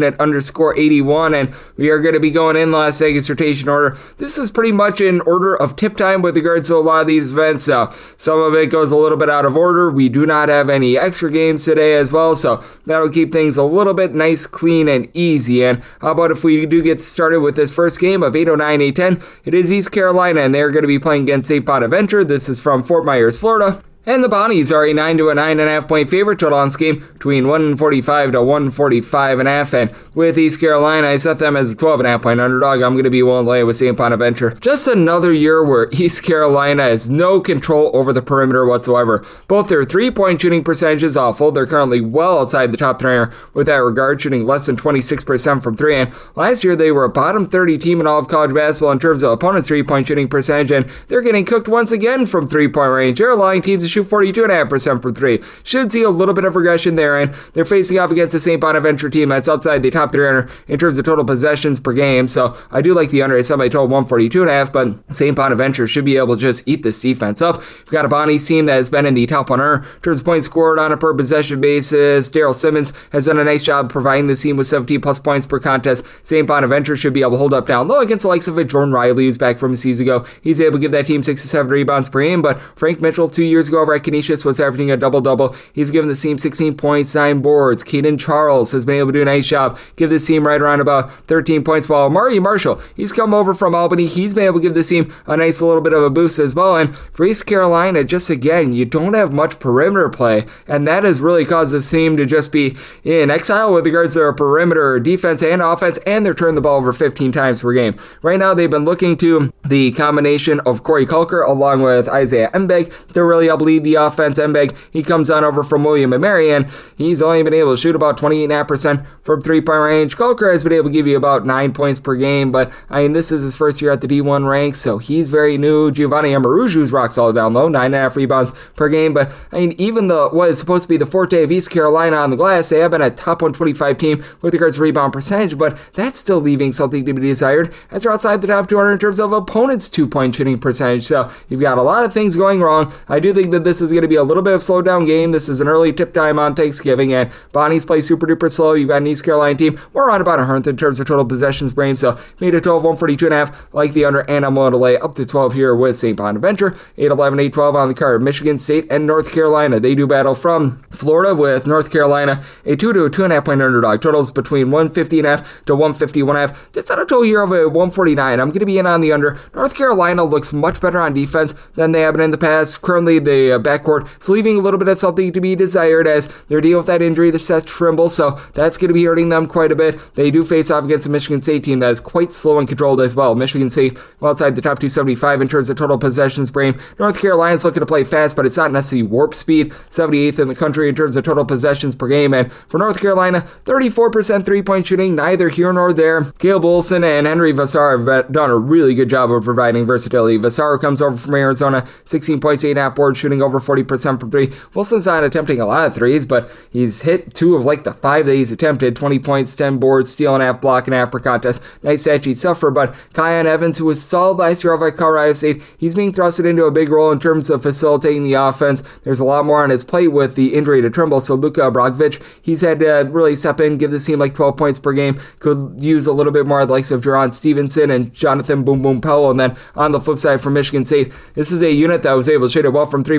gunit_81, and we are going to be going in Las Vegas rotation order. This is pretty much in order of tip time with regards to a lot of these events, so some of it goes a little bit out of order. We do not have any extra games today as well, so that'll keep things a little bit nice, clean, and easy. And how about if we do get started with this first game of 8:09-8:10? It is East Carolina, and they're going to be playing against St. Bonaventure. This is from Fort Myers, Florida. And the Bonnies are a 9 to a 9.5 point favorite. Total on this game between 145 to 145.5. And with East Carolina, I set them as a 12.5 point underdog. I'm going to be willing to lay with St. Bonaventure. Just another year where East Carolina has no control over the perimeter whatsoever. Both their 3-point shooting percentage is awful. They're currently well outside the top 3 with that regard, shooting less than 26% from 3. And last year, they were a bottom 30 team in all of college basketball in terms of opponents' 3-point shooting percentage. And they're getting cooked once again from 3-point range. They're allowing teams to shoot 42.5% from 3. Should see a little bit of regression there, and they're facing off against the St. Bonaventure team that's outside the top 300 in terms of total possessions per game. So I do like the under. I set my total 142.5, but St. Bonaventure should be able to just eat this defense up. We've got a Bonnie's team that has been in the top 100 in terms of points scored on a per possession basis. Daryl Simmons has done a nice job providing the team with 17 plus points per contest. St. Bonaventure should be able to hold up down low against the likes of a Jordan Riley, who's back from a season ago. He's able to give that team 6 to 7 rebounds per game, but Frank Mitchell 2 years ago over at Canisius was averaging a double-double. He's given the team 16 points, 9 boards. Caden Charles has been able to do a nice job, give this team right around about 13 points, while Amari Marshall, he's come over from Albany. He's been able to give this team a nice little bit of a boost as well. And for East Carolina, just again, you don't have much perimeter play, and that has really caused this team to just be in exile with regards to their perimeter defense and offense, and they're turning the ball over 15 times per game. Right now, they've been looking to the combination of Corey Culker along with Isaiah Mbeg to really help lead the offense. Mbeg, he comes on over from William & Mary, and he's only been able to shoot about 28.5% from 3-point range. Culker has been able to give you about 9 points per game, but I mean, this is his first year at the D1 ranks, so he's very new. Giovanni Amaruju's rock solid down low, 9.5 rebounds per game, but I mean, even what is supposed to be the forte of East Carolina on the glass, they have been a top 125 team with regards to rebound percentage, but that's still leaving something to be desired as they're outside the top 200 in terms of opponents' 2-point shooting percentage. So you've got a lot of things going wrong. I do think that this is going to be a little bit of a slow down game. This is an early tip time on Thanksgiving, and Bonnie's play super duper slow. You've got an East Carolina team. We're on about 100th in terms of total possessions per game, so made a total of 142.5, like the under, and I'm willing to lay up to 12 here with St. Bonaventure. 8-11, 8-12 on the card. Michigan State and North Carolina, they do battle from Florida, with North Carolina a 2 to a 2.5 point underdog. Totals between 150.5 to 151.5. That's on a total here of a 149. I'm going to be in on the under. North Carolina looks much better on defense than they have been in the past. Currently, the backcourt is leaving a little bit of something to be desired as they're dealing with that injury to Seth Trimble, so that's going to be hurting them quite a bit. They do face off against a Michigan State team that is quite slow and controlled as well. Michigan State well outside the top 275 in terms of total possessions per game. North Carolina's looking to play fast, but it's not necessarily warp speed. 78th in the country in terms of total possessions per game, and for North Carolina, 34% 3-point shooting, neither here nor there. Caleb Olson and Henry Vassar have done a really good job of providing versatility. Vassar comes over from Arizona, 16 points, 8.5 boards, shooting over 40% from 3. Wilson's not attempting a lot of threes, but he's hit 2 of like the 5 that he's attempted. 20 points, 10 boards, steal and half, block and half per contest. Nice stat sheet suffer, but Kion Evans, who was solid last year over at Colorado State, he's being thrusted into a big role in terms of facilitating the offense. There's a lot more on his plate with the injury to Trimble, so Luka Brogdanovic, he's had to really step in, give the team like 12 points per game. Could use a little bit more of the likes of Jerron Stevenson and Jonathan Boom Boom Powell. And then on the flip side for Michigan State, this is a unit that was able to shoot it well from 3-point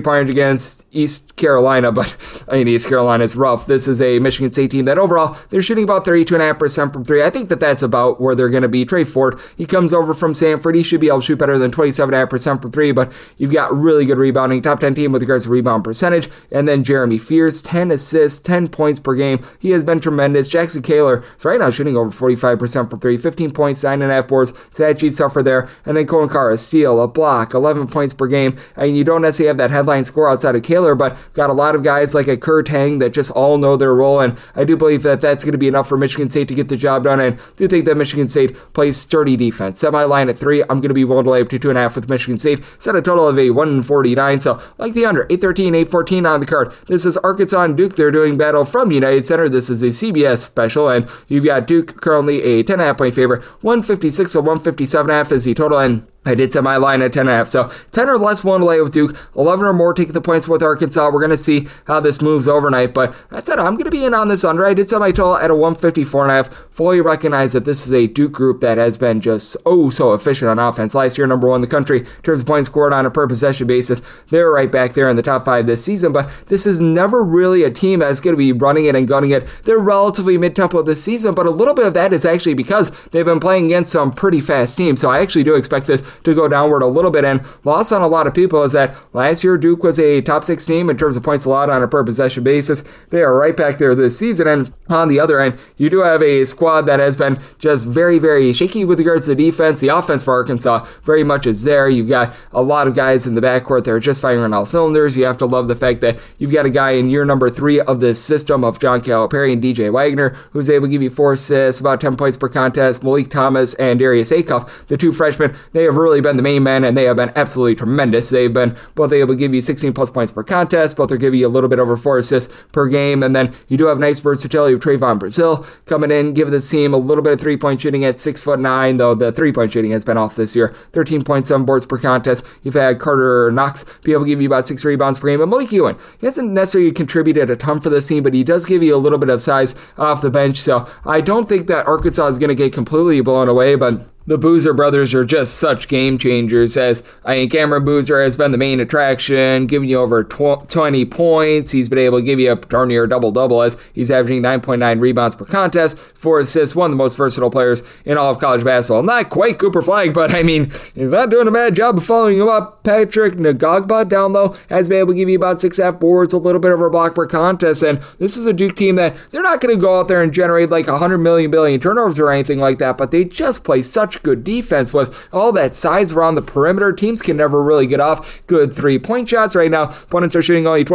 3-point range against East Carolina, but East Carolina is rough. This is a Michigan State team that overall, they're shooting about 32.5% from three. I think that's about where they're going to be. Trey Ford, he comes over from Samford. He should be able to shoot better than 27.5% from three, but you've got really good rebounding. Top 10 team with regards to rebound percentage. And then Jeremy Fears, 10 assists, 10 points per game. He has been tremendous. Jackson Kaler is right now shooting over 45% from three, 15 points, 9.5 boards. Stat sheet suffer there. And then Colin Carr, a steal, a block, 11 points per game. And you don't necessarily have that headline score outside of Kaler, but got a lot of guys like a Kurt Hang that just all know their role. And I do believe that that's going to be enough for Michigan State to get the job done. And I do think that Michigan State plays sturdy defense. Semi-line at 3. I'm going to be willing to lay up to 2.5 with Michigan State. Set a total of a 149. So like the under, 813, 814 on the card. This is Arkansas and Duke. They're doing battle from United Center. This is a CBS special. And you've got Duke currently a 10.5 point favorite. 156 to 157.5 is the total. And I did set my line at 10.5. So 10 or less one to lay with Duke. 11 or more taking the points with Arkansas. We're going to see how this moves overnight. But that said, I'm going to be in on this under. I did set my total at a 154.5. Fully recognize that this is a Duke group that has been just so efficient on offense. Last year, number one in the country in terms of points scored on a per possession basis. They're right back there in the top 5 this season. But this is never really a team that's going to be running it and gunning it. They're relatively mid-tempo this season. But a little bit of that is actually because they've been playing against some pretty fast teams. So I actually do expect this to go downward a little bit. And lost on a lot of people is that last year Duke was a top 6 team in terms of points allowed on a per possession basis. They are right back there this season. And on the other end, you do have a squad that has been just very shaky with regards to the defense. The offense for Arkansas very much is there. You've got a lot of guys in the backcourt that are just firing on all cylinders. You have to love the fact that you've got a guy in year number 3 of this system of John Calipari and DJ Wagner, who's able to give you 4 assists, about 10 points per contest. Malik Thomas and Darius Acuff, the 2 freshmen, they have really been the main men, and they have been absolutely tremendous. They've been both able to give you 16 plus points per contest, both are giving you a little bit over 4 assists per game, and then you do have nice versatility of Trayvon Brazil coming in, giving this team a little bit of 3-point shooting at 6'9", though the 3-point shooting has been off this year. 13.7 boards per contest. You've had Carter Knox be able to give you about 6 rebounds per game, and Malik Ewan, he hasn't necessarily contributed a ton for this team, but he does give you a little bit of size off the bench, so I don't think that Arkansas is going to get completely blown away, but the Boozer brothers are just such game changers, as Cameron Boozer has been the main attraction, giving you over 20 points. He's been able to give you a darn near double-double, as he's averaging 9.9 rebounds per contest, 4 assists, one of the most versatile players in all of college basketball. Not quite Cooper Flagg, but he's not doing a bad job of following him up. Patrick Ngagba down low has been able to give you about 6.5 boards, a little bit over a block per contest, and this is a Duke team that they're not going to go out there and generate like 100 billion turnovers or anything like that, but they just play such good defense with all that size around the perimeter. Teams can never really get off good 3-point shots right now. Opponents are shooting only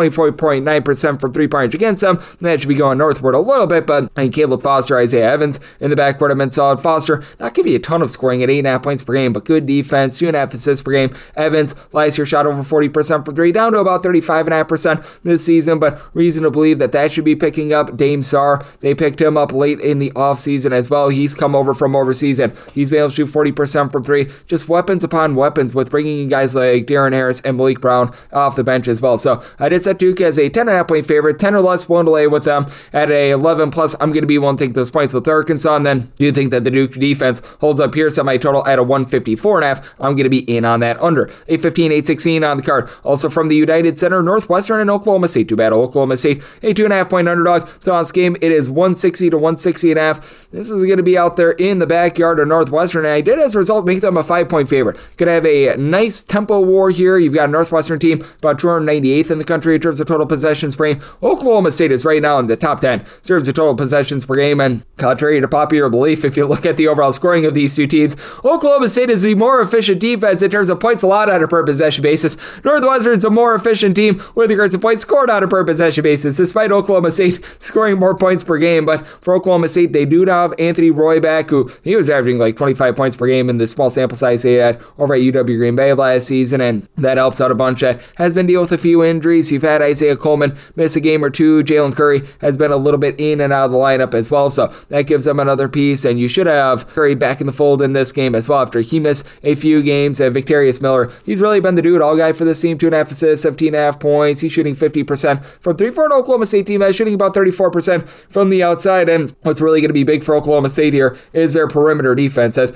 24.9% from 3-point range against them. That should be going northward a little bit, but Caleb Foster, Isaiah Evans in the backcourt have been solid. Foster not giving you a ton of scoring at 8.5 points per game, but good defense, 2.5 assists per game. Evans last year shot over 40% from 3, down to about 35.5% this season, but reason to believe that should be picking up. Dame Sarr, they picked him up late in the offseason as well. He's come over from overseas, and he's been able to shoot 40% from 3. Just weapons upon weapons with bringing in guys like Darren Harris and Malik Brown off the bench as well. So I did set Duke as a 10.5 point favorite, 10 or less one to lay with them at a 11 plus. I'm going to be willing to take those points with Arkansas, and then do you think that the Duke defense holds up here? Set my total at a 154.5. I'm going to be in on that under. 815, 816 on the card. Also from the United Center, Northwestern and Oklahoma State to battle. Oklahoma State, a 2.5 point underdog. Throughout game, it is 160 to 160.5. This is going to be out there in the backyard of Northwestern, and I did as a result make them a 5-point favorite. Going to have a nice tempo war here. You've got a Northwestern team about 298th in the country in terms of total possessions per game. Oklahoma State is right now in the top 10 in terms of total possessions per game, and contrary to popular belief, if you look at the overall scoring of these two teams, Oklahoma State is the more efficient defense in terms of points allowed on a per possession basis. Northwestern is a more efficient team with regards to points scored on a per possession basis, despite Oklahoma State scoring more points per game. But for Oklahoma State, they do now have Anthony Roy back, who he was averaging like 25 points per game in the small sample size they had over at UW Green Bay last season, and that helps out a bunch. That has been dealing with a few injuries. You've had Isaiah Coleman miss a game or two. Jalen Curry has been a little bit in and out of the lineup as well, so that gives them another piece, and you should have Curry back in the fold in this game as well after he missed a few games. And Victorious Miller, he's really been the do-it-all guy for this team. 2.5 assists, 17.5 points. He's shooting 50% from 3 for an Oklahoma State team that's shooting about 34% from the outside, and what's really going to be big for Oklahoma State here is their perimeter defense, as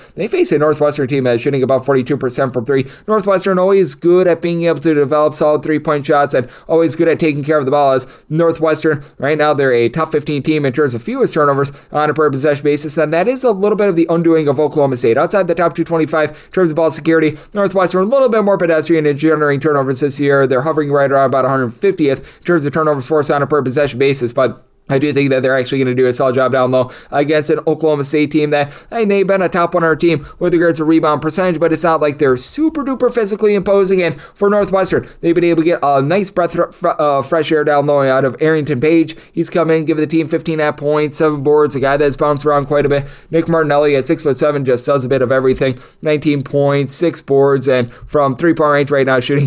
they face a Northwestern team that's shooting about 42% from three. Northwestern always good at being able to develop solid three-point shots and always good at taking care of the ball. As Northwestern, right now, they're a top 15 team in terms of fewest turnovers on a per possession basis, and that is a little bit of the undoing of Oklahoma State. Outside the top 225 in terms of ball security, Northwestern a little bit more pedestrian in generating turnovers this year. They're hovering right around about 150th in terms of turnovers forced on a per possession basis, but I do think that they're actually going to do a solid job down low against an Oklahoma State team that, hey, they've been a top 100 team with regards to rebound percentage, but it's not like they're super duper physically imposing. And for Northwestern, they've been able to get a nice breath of fresh air down low out of Arrington Page. He's come in, given the team 15.5 points, 7 boards, a guy that's bounced around quite a bit. Nick Martinelli at 6'7" just does a bit of everything. 19 points, 6 boards, and from three-point range right now, shooting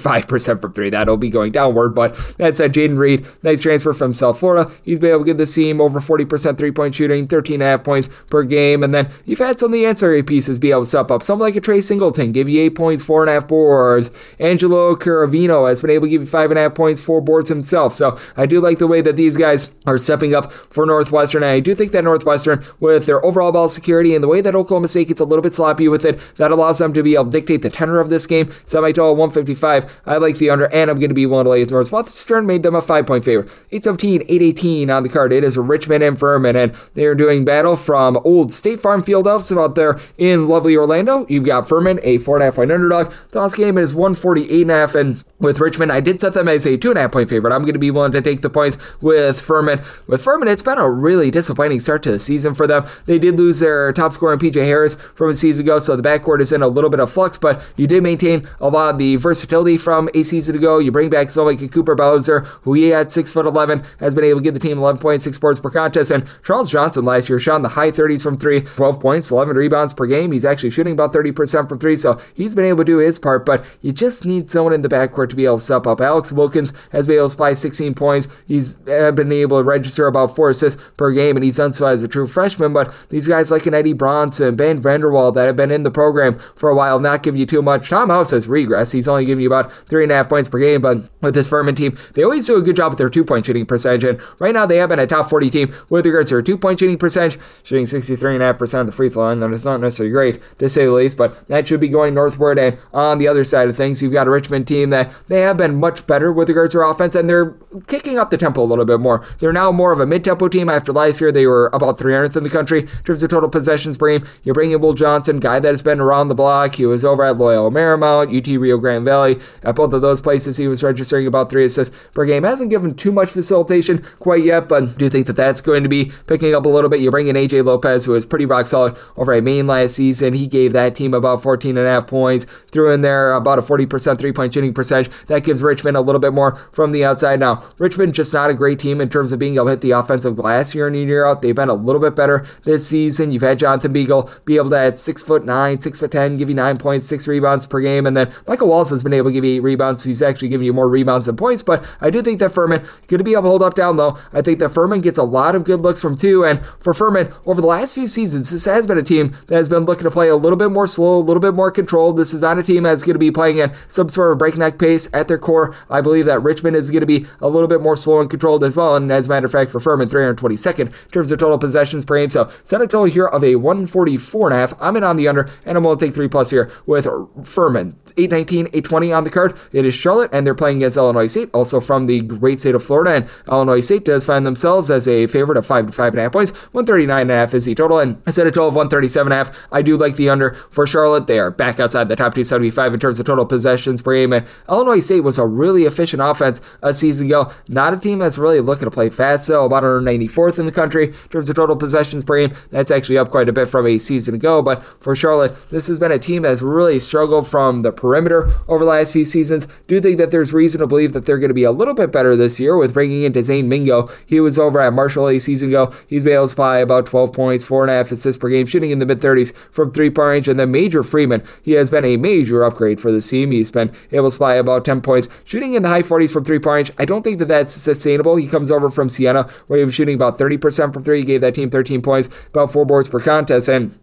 75% from three. That'll be going downward, but that said, Jaden Reed, nice transfer from South Florida. He's been able to get the team over 40% three-point shooting, 13.5 points per game, and then you've had some of the ancillary pieces be able to step up. Someone like a Trey Singleton, give you 8 points, 4.5 boards. Angelo Caravino has been able to give you 5.5 points, 4 boards himself. So I do like the way that these guys are stepping up for Northwestern, and I do think that Northwestern, with their overall ball security and the way that Oklahoma State gets a little bit sloppy with it, that allows them to be able to dictate the tenor of this game. Semi-total 155. I like the under, and I'm going to be willing to lay with Northwestern. Made them a 5-point favorite. 817, 818 on the card. It is Richmond and Furman, and they are doing battle from old State Farm Field Elves out there in lovely Orlando. You've got Furman, a 4.5 point underdog. The last game is 148.5, and with Richmond, I did set them as a 2.5 point favorite. I'm going to be willing to take the points with Furman. With Furman, it's been a really disappointing start to the season for them. They did lose their top scorer in PJ Harris from a season ago, so the backcourt is in a little bit of flux, but you did maintain a lot of the versatility from a season ago. You bring back someone like Cooper Bowser, who he at 6'11", has been able to give the team 11.6 boards per contest, and Charles Johnson last year shot in the high 30s from three, 12 points, 11 rebounds per game. He's actually shooting about 30% from three, so he's been able to do his part, but you just need someone in the backcourt to be able to step up. Alex Wilkins has been able to supply 16 points. He's been able to register about 4 assists per game, and he's done so as a true freshman, but these guys like an Eddie Bronson, Ben Vanderwall, that have been in the program for a while, not giving you too much. Tom House has regressed. He's only giving you about 3.5 points per game, but with this Furman team, they always do a good job with their 2-point shooting percentage, and right now they have been a top 40 team with regards to their 2-point shooting percentage, shooting 63.5% of the free throw line, and it's not necessarily great, to say the least, but that should be going northward. And on the other side of things, you've got a Richmond team that they have been much better with regards to their offense, and they're kicking up the tempo a little bit more. They're now more of a mid-tempo team. After last year, they were about 300th in the country in terms of total possessions per game. You're bringing in Will Johnson, guy that has been around the block. He was over at Loyola Marymount, UT Rio Grande Valley. At both of those places, he was registering about 3 assists per game. Hasn't given too much facilitation quite yet, but I do think that that's going to be picking up a little bit. You bring in AJ Lopez, who was pretty rock solid over at Maine last season. He gave that team about 14.5 points. Threw in there about a 40% three-point shooting percentage. That gives Richmond a little bit more from the outside. Now, Richmond just not a great team in terms of being able to hit the offensive glass year in and year out. They've been a little bit better this season. You've had Jonathan Beagle be able to at 6'9", 6'10", give you 9 points, 6 rebounds per game, and then Michael Wallace has been able to give you 8 rebounds. So he's actually giving you more rebounds than points, but I do think that Furman going to be able to hold up down low. I think that Furman gets a lot of good looks from 2, and for Furman, over the last few seasons, this has been a team that has been looking to play a little bit more slow, a little bit more controlled. This is not a team that's going to be playing at some sort of breakneck pace at their core. I believe that Richmond is going to be a little bit more slow and controlled as well, and as a matter of fact, for Furman, 322nd in terms of total possessions per game. So set a total here of a 144.5. I'm in on the under, and I'm going to take 3+ here with Furman. 819, 820 on the card. It is Charlotte, and they're playing against Illinois State, also from the great state of Florida, and Illinois State does find themselves as a favorite of 5 to 5.5 points. 139.5 is the total, and I set a total of 137.5. I do like the under for Charlotte. They are back outside the top 275 in terms of total possessions per game, and Illinois State was a really efficient offense a season ago. Not a team that's really looking to play fast, though. About 194th in the country in terms of total possessions per game. That's actually up quite a bit from a season ago, but for Charlotte, this has been a team that's really struggled from the perimeter over the last few seasons. Do think that there's reason to believe that they're going to be a little bit better this year with bringing in Zane Mingo. He was over at Marshall a season ago. He's been able to supply about 12 points, 4.5 assists per game, shooting in the mid-30s from 3-point range. And then Major Freeman, he has been a major upgrade for the team. He's been able to supply about 10 points, shooting in the high 40s from 3-point range. I don't think that that's sustainable. He comes over from Siena, where he was shooting about 30% from 3. He gave that team 13 points, about 4 boards per contest, and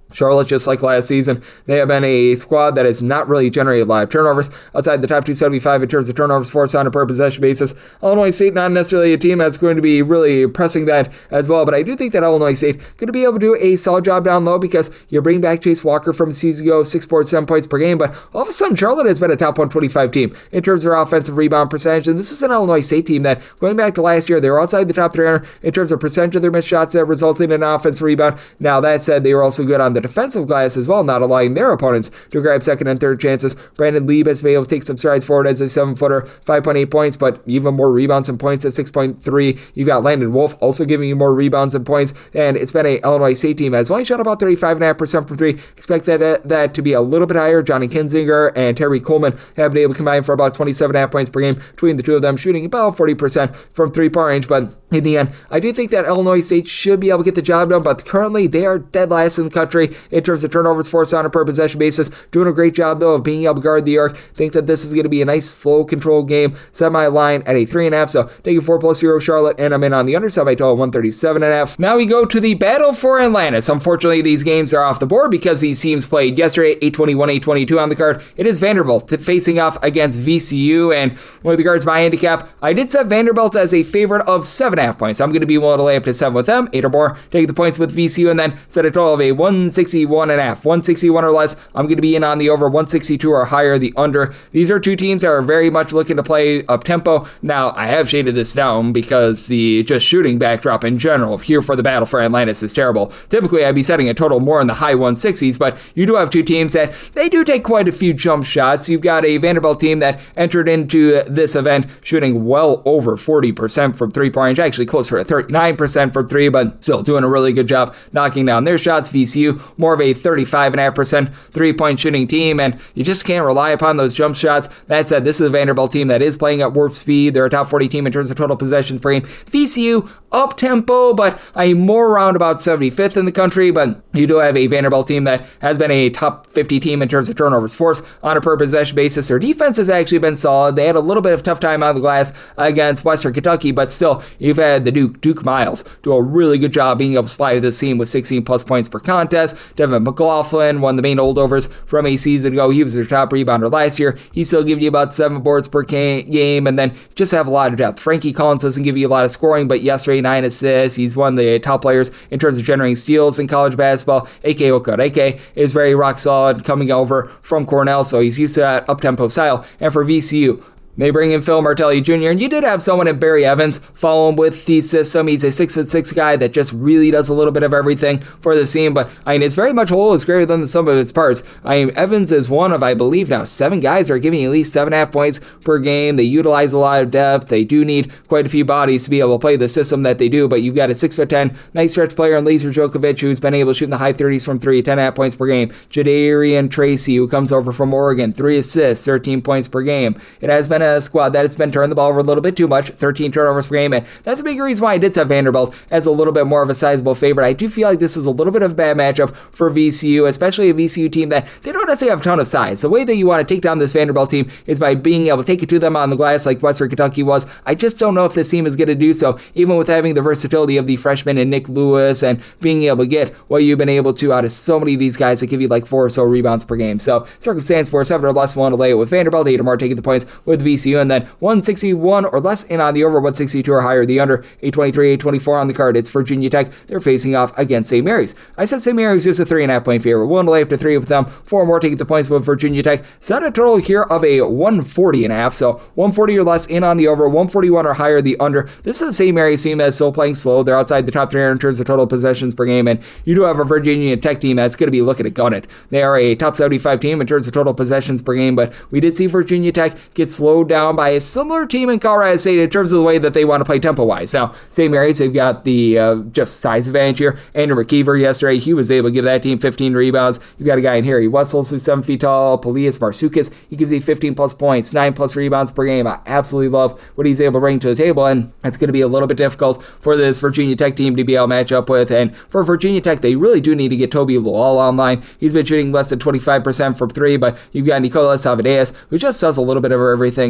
Charlotte, just like last season, they have been a squad that has not really generated a lot of turnovers outside the top 275 in terms of turnovers forced on a per possession basis. Illinois State, not necessarily a team that's going to be really pressing that as well, but I do think that Illinois State going to be able to do a solid job down low because you bring back Chase Walker from a season ago, 6 boards, 7 points per game, but all of a sudden Charlotte has been a top 125 team in terms of their offensive rebound percentage, and this is an Illinois State team that, going back to last year, they were outside the top 300 in terms of percentage of their missed shots that resulted in an offensive rebound. Now, that said, they were also good on the defensive glass as well, not allowing their opponents to grab second and third chances. Brandon Lieb has been able to take some strides forward as a 7-footer, 5.8 points, but even more rebounds and points at 6.3. You've got Landon Wolf also giving you more rebounds and points, and it's been a Illinois State team that's only shot about 35.5% from 3. Expect that to be a little bit higher. Johnny Kinzinger and Terry Coleman have been able to combine for about 27.5 points per game between the two of them, shooting about 40% from 3-point range, but in the end, I do think that Illinois State should be able to get the job done, but currently they are dead last in the country in terms of turnovers forced on a per possession basis. Doing a great job, though, of being able to guard the arc. Think that this is going to be a nice, slow, controlled game. Set my line at a 3.5, so taking 4+0 Charlotte, and I'm in on the underside by total 137.5. Now we go to the battle for Atlantis. Unfortunately, these games are off the board because these teams played yesterday, 821, 822 on the card. It is Vanderbilt facing off against VCU, and with regards to my handicap, I did set Vanderbilt as a favorite of 7.5 points. I'm going to be willing to lay up to 7 with them, 8 or more, take the points with VCU, and then set a total of a 161.5. 161 or less, I'm going to be in on the over. 162 or higher, the under. These are two teams that are very much looking to play up-tempo. Now, I have shaded this down because the just shooting backdrop in general here for the battle for Atlantis is terrible. Typically, I'd be setting a total more in the high 160s, but you do have two teams that they do take quite a few jump shots. You've got a Vanderbilt team that entered into this event shooting well over 40% from 3-point range, actually closer to 39% from 3, but still doing a really good job knocking down their shots. VCU, more of a 35.5% 3-point shooting team, and you just can't rely upon those jump shots. That said, this is a Vanderbilt team that is playing at warp speed. They're a top 40 team in terms of total possessions per game. VCU, up-tempo, but I'm more around about 75th in the country, but you do have a Vanderbilt team that has been a top 50 team in terms of turnovers forced on a per possession basis. Their defense has actually been solid. They had a little bit of tough time on the glass against Western Kentucky, but still, you've had the Duke Miles do a really good job being able to supply this team with 16+ points per contest. Devin McLaughlin, one of the main holdovers from a season ago. He was their top rebounder last year. He still gives you about 7 boards per game, and then just have a lot of depth. Frankie Collins doesn't give you a lot of scoring, but yesterday, 9 assists. He's one of the top players in terms of generating steals in college basketball. A.K. Okereke is very rock solid coming over from Cornell, so he's used to that up-tempo style. And for VCU, they bring in Phil Martelli Jr., and you did have someone at Barry Evans follow him with the system. He's a 6'6" guy that just really does a little bit of everything for the team, but I mean, it's very much whole. It's greater than the sum of its parts. I mean, Evans is one of, I believe now, 7 guys that are giving at least 7.5 points per game. They utilize a lot of depth. They do need quite a few bodies to be able to play the system that they do, but you've got a 6'10", nice stretch player in Laser Djokovic, who's been able to shoot in the high 30s from 3, 10.5 points per game. Jadarian Tracy, who comes over from Oregon, 3 assists, 13 points per game. It has been a squad that has been turning the ball over a little bit too much, 13 turnovers per game, and that's a big reason why I did set Vanderbilt as a little bit more of a sizable favorite. I do feel like this is a little bit of a bad matchup for VCU, especially a VCU team that they don't necessarily have a ton of size. The way that you want to take down this Vanderbilt team is by being able to take it to them on the glass like Western Kentucky was. I just don't know if this team is going to do so, even with having the versatility of the freshman and Nick Lewis and being able to get what you've been able to out of so many of these guys that give you like 4 or so rebounds per game. So circumstance for 7 or less, one to lay it with Vanderbilt, 8 or more taking the points with VCU, and then 161 or less in on the over, 162 or higher the under, 823, 824 on the card. It's Virginia Tech. They're facing off against St. Mary's. I said St. Mary's is a 3.5 point favorite. One to lay up to 3 with them, 4 or more taking the points with Virginia Tech. Set a total here of a 140.5, so 140 or less in on the over, 141 or higher the under. This is a St. Mary's team that's still playing slow. They're outside the top 300 in terms of total possessions per game, and you do have a Virginia Tech team that's going to be looking to gun it. They are a top 75 team in terms of total possessions per game, but we did see Virginia Tech get slowed down by a similar team in Colorado State in terms of the way that they want to play tempo-wise. Now, St. Mary's, they've got the just size advantage here. Andrew McKeever yesterday, he was able to give that team 15 rebounds. You've got a guy in Harry Wessels who's 7 feet tall, Polias Marsoukas, he gives you 15-plus points, 9-plus rebounds per game. I absolutely love what he's able to bring to the table, and it's going to be a little bit difficult for this Virginia Tech team to be able to match up with. And for Virginia Tech, they really do need to get Toby Lual online. He's been shooting less than 25% from 3, but you've got Nicolas Savadeas, who just does a little bit of everything.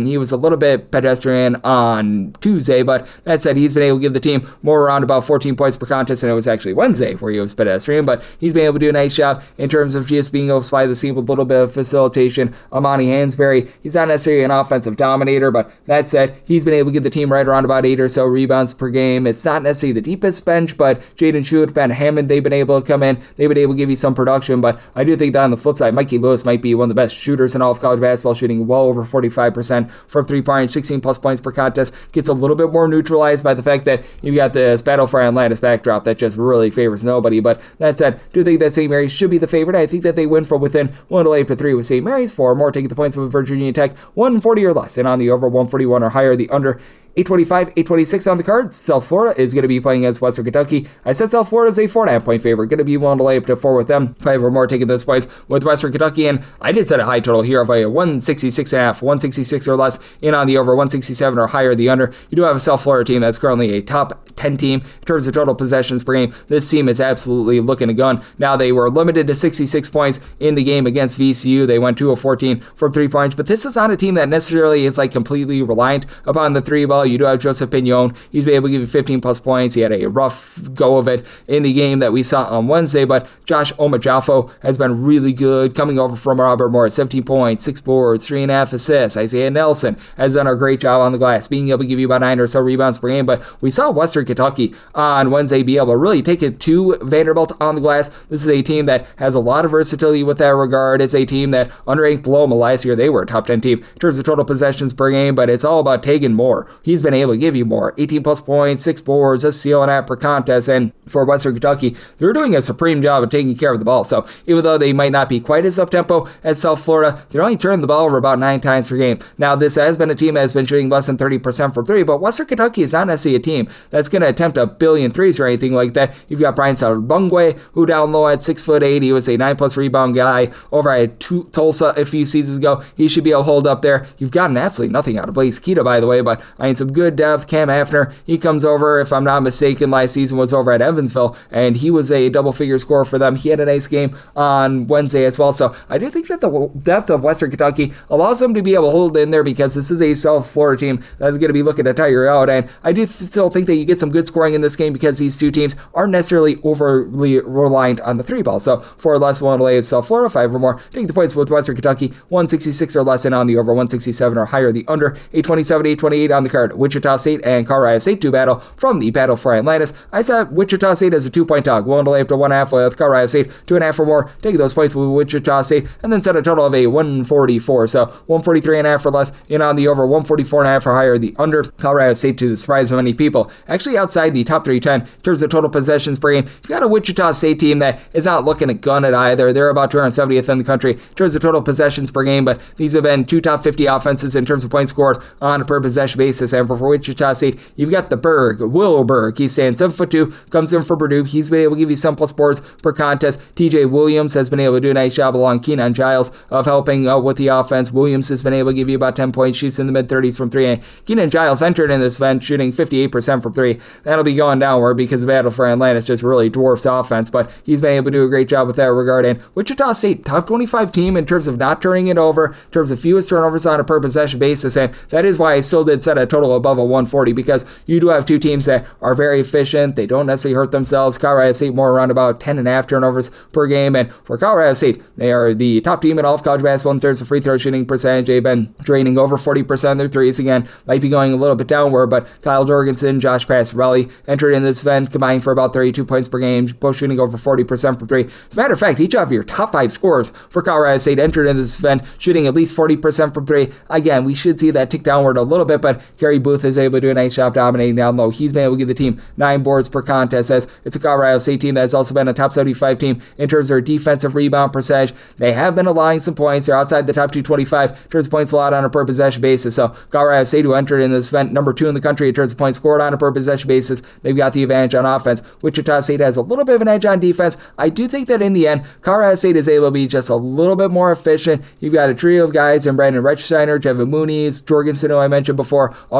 He was a little bit pedestrian on Tuesday, but that said, he's been able to give the team more around about 14 points per contest, and it was actually Wednesday where he was pedestrian, but he's been able to do a nice job in terms of just being able to supply the team with a little bit of facilitation. Amani Hansberry, he's not necessarily an offensive dominator, but that said, he's been able to give the team right around about 8 or so rebounds per game. It's not necessarily the deepest bench, but Jaden Schutt, Ben Hammond, they've been able to come in. They've been able to give you some production, but I do think that on the flip side, Mikey Lewis might be one of the best shooters in all of college basketball, shooting well over 45% from three-point range, 16 plus points per contest. Gets a little bit more neutralized by the fact that you've got this battle for Atlantis backdrop that just really favors nobody. But that said, do think that St. Mary's should be the favorite. I think that they win from within 1-3 with St. Mary's. 4 or more, taking the points with Virginia Tech, 140 or less, and on the over 141 or higher, the under 825, 826 on the card. South Florida is going to be playing against Western Kentucky. I said South Florida is a 4.5 point favorite. Going to be willing to lay up to 4 with them. 5 or more taking those points with Western Kentucky. And I did set a high total here of a 166.5, 166 or less, in on the over 167 or higher, the under. You do have a South Florida team that's currently a top 10 team in terms of total possessions per game. This team is absolutely looking a gun. Now, they were limited to 66 points in the game against VCU. They went 2 of 14 from 3 points, but this is not a team that necessarily is like completely reliant upon the 3 ball. You do have Joseph Pignon. He's been able to give you 15 plus points. He had a rough go of it in the game that we saw on Wednesday, but Josh Omajafo has been really good coming over from Robert Morris. 17 points, 6 boards, 3.5 assists. Isaiah Nelson has done a great job on the glass, being able to give you about 9 or so rebounds per game, but we saw Western Kentucky on Wednesday be able to really take it to Vanderbilt on the glass. This is a team that has a lot of versatility with that regard. It's a team that underranked Loma last year. They were a top 10 team in terms of total possessions per game, but it's all about taking more. He's been able to give you more. 18 plus points, 6 boards, a steal and a half per contest, and for Western Kentucky, they're doing a supreme job of taking care of the ball. So even though they might not be quite as up-tempo as South Florida, they're only turning the ball over about 9 times per game. Now, this has been a team that has been shooting less than 30% from 3, but Western Kentucky is not necessarily a team that's going to attempt a billion threes or anything like that. You've got Brian Sarabungwe, who down low at 6'8", he was a 9+ rebound guy over at Tulsa a few seasons ago. He should be able to hold up there. You've gotten absolutely nothing out of Blaze Keita, by the way, but I mean, some good depth. Cam Hafner, he comes over, if I'm not mistaken, last season was over at Evansville, and he was a double-figure scorer for them. He had a nice game on Wednesday as well. So I do think that the depth of Western Kentucky allows them to be able to hold in there, because this is a South Florida team that's going to be looking to tire out. And I do still think that you get some good scoring in this game, because these two teams aren't necessarily overly reliant on the 3 ball. So 4 or less, one lay is South Florida. 5 or more, take the points with Western Kentucky. 166 or less, and on the over 167 or higher, the under 827, 828 on the card. Wichita State and Colorado State do battle from the Battle for Atlantis. I said Wichita State as a 2-point dog, willing to lay up to 1.5 with Colorado State, 2.5 or more, take those points with Wichita State, and then set a total of a 144. So 143.5 or less, and on the over 144.5 or higher, the under. Colorado State, to the surprise of many people, actually outside the top 310 in terms of total possessions per game. You've got a Wichita State team that is not looking to gun it either. They're about 270th in the country in terms of total possessions per game, but these have been 2 top 50 offenses in terms of points scored on a per possession basis. And for Wichita State, you've got the Berg, Will Berg. He stands 7'2", comes in for Purdue. He's been able to give you some plus boards per contest. TJ Williams has been able to do a nice job along Keenan Giles of helping out with the offense. Williams has been able to give you about 10 points. Shoots in the mid-30s from 3. And Keenan Giles entered in this event shooting 58% from 3. That'll be going downward because the battle for Atlantis just really dwarfs offense, but he's been able to do a great job with that regard. And Wichita State, top 25 team in terms of not turning it over, in terms of fewest turnovers on a per possession basis, and that is why I still did set a total above a 140, because you do have two teams that are very efficient. They don't necessarily hurt themselves. Colorado State more around about 10.5 turnovers per game, and for Colorado State, they are the top team in all of college basketball in terms of free throw shooting percentage. They've been draining over 40% of their threes. Again, might be going a little bit downward, but Kyle Jorgensen, Josh Passarelli entered in this event, combined for about 32 points per game, both shooting over 40% from 3. As a matter of fact, each of your top 5 scorers for Colorado State entered in this event, shooting at least 40% from 3. Again, we should see that tick downward a little bit, but Gary Booth is able to do a nice job dominating down low. He's been able to give the team 9 boards per contest, as it's a Colorado State team that's also been a top 75 team in terms of their defensive rebound percentage. They have been allowing some points. They're outside the top 225 in terms of points allowed on a per possession basis. So Colorado State, who entered in this event number 2 in the country in terms of points scored on a per possession basis, they've got the advantage on offense. Wichita State has a little bit of an edge on defense. I do think that in the end, Colorado State is able to be just a little bit more efficient. You've got a trio of guys in Brandon Rechsteiner, Jevin Mooney, Jorgensen, who I mentioned before, all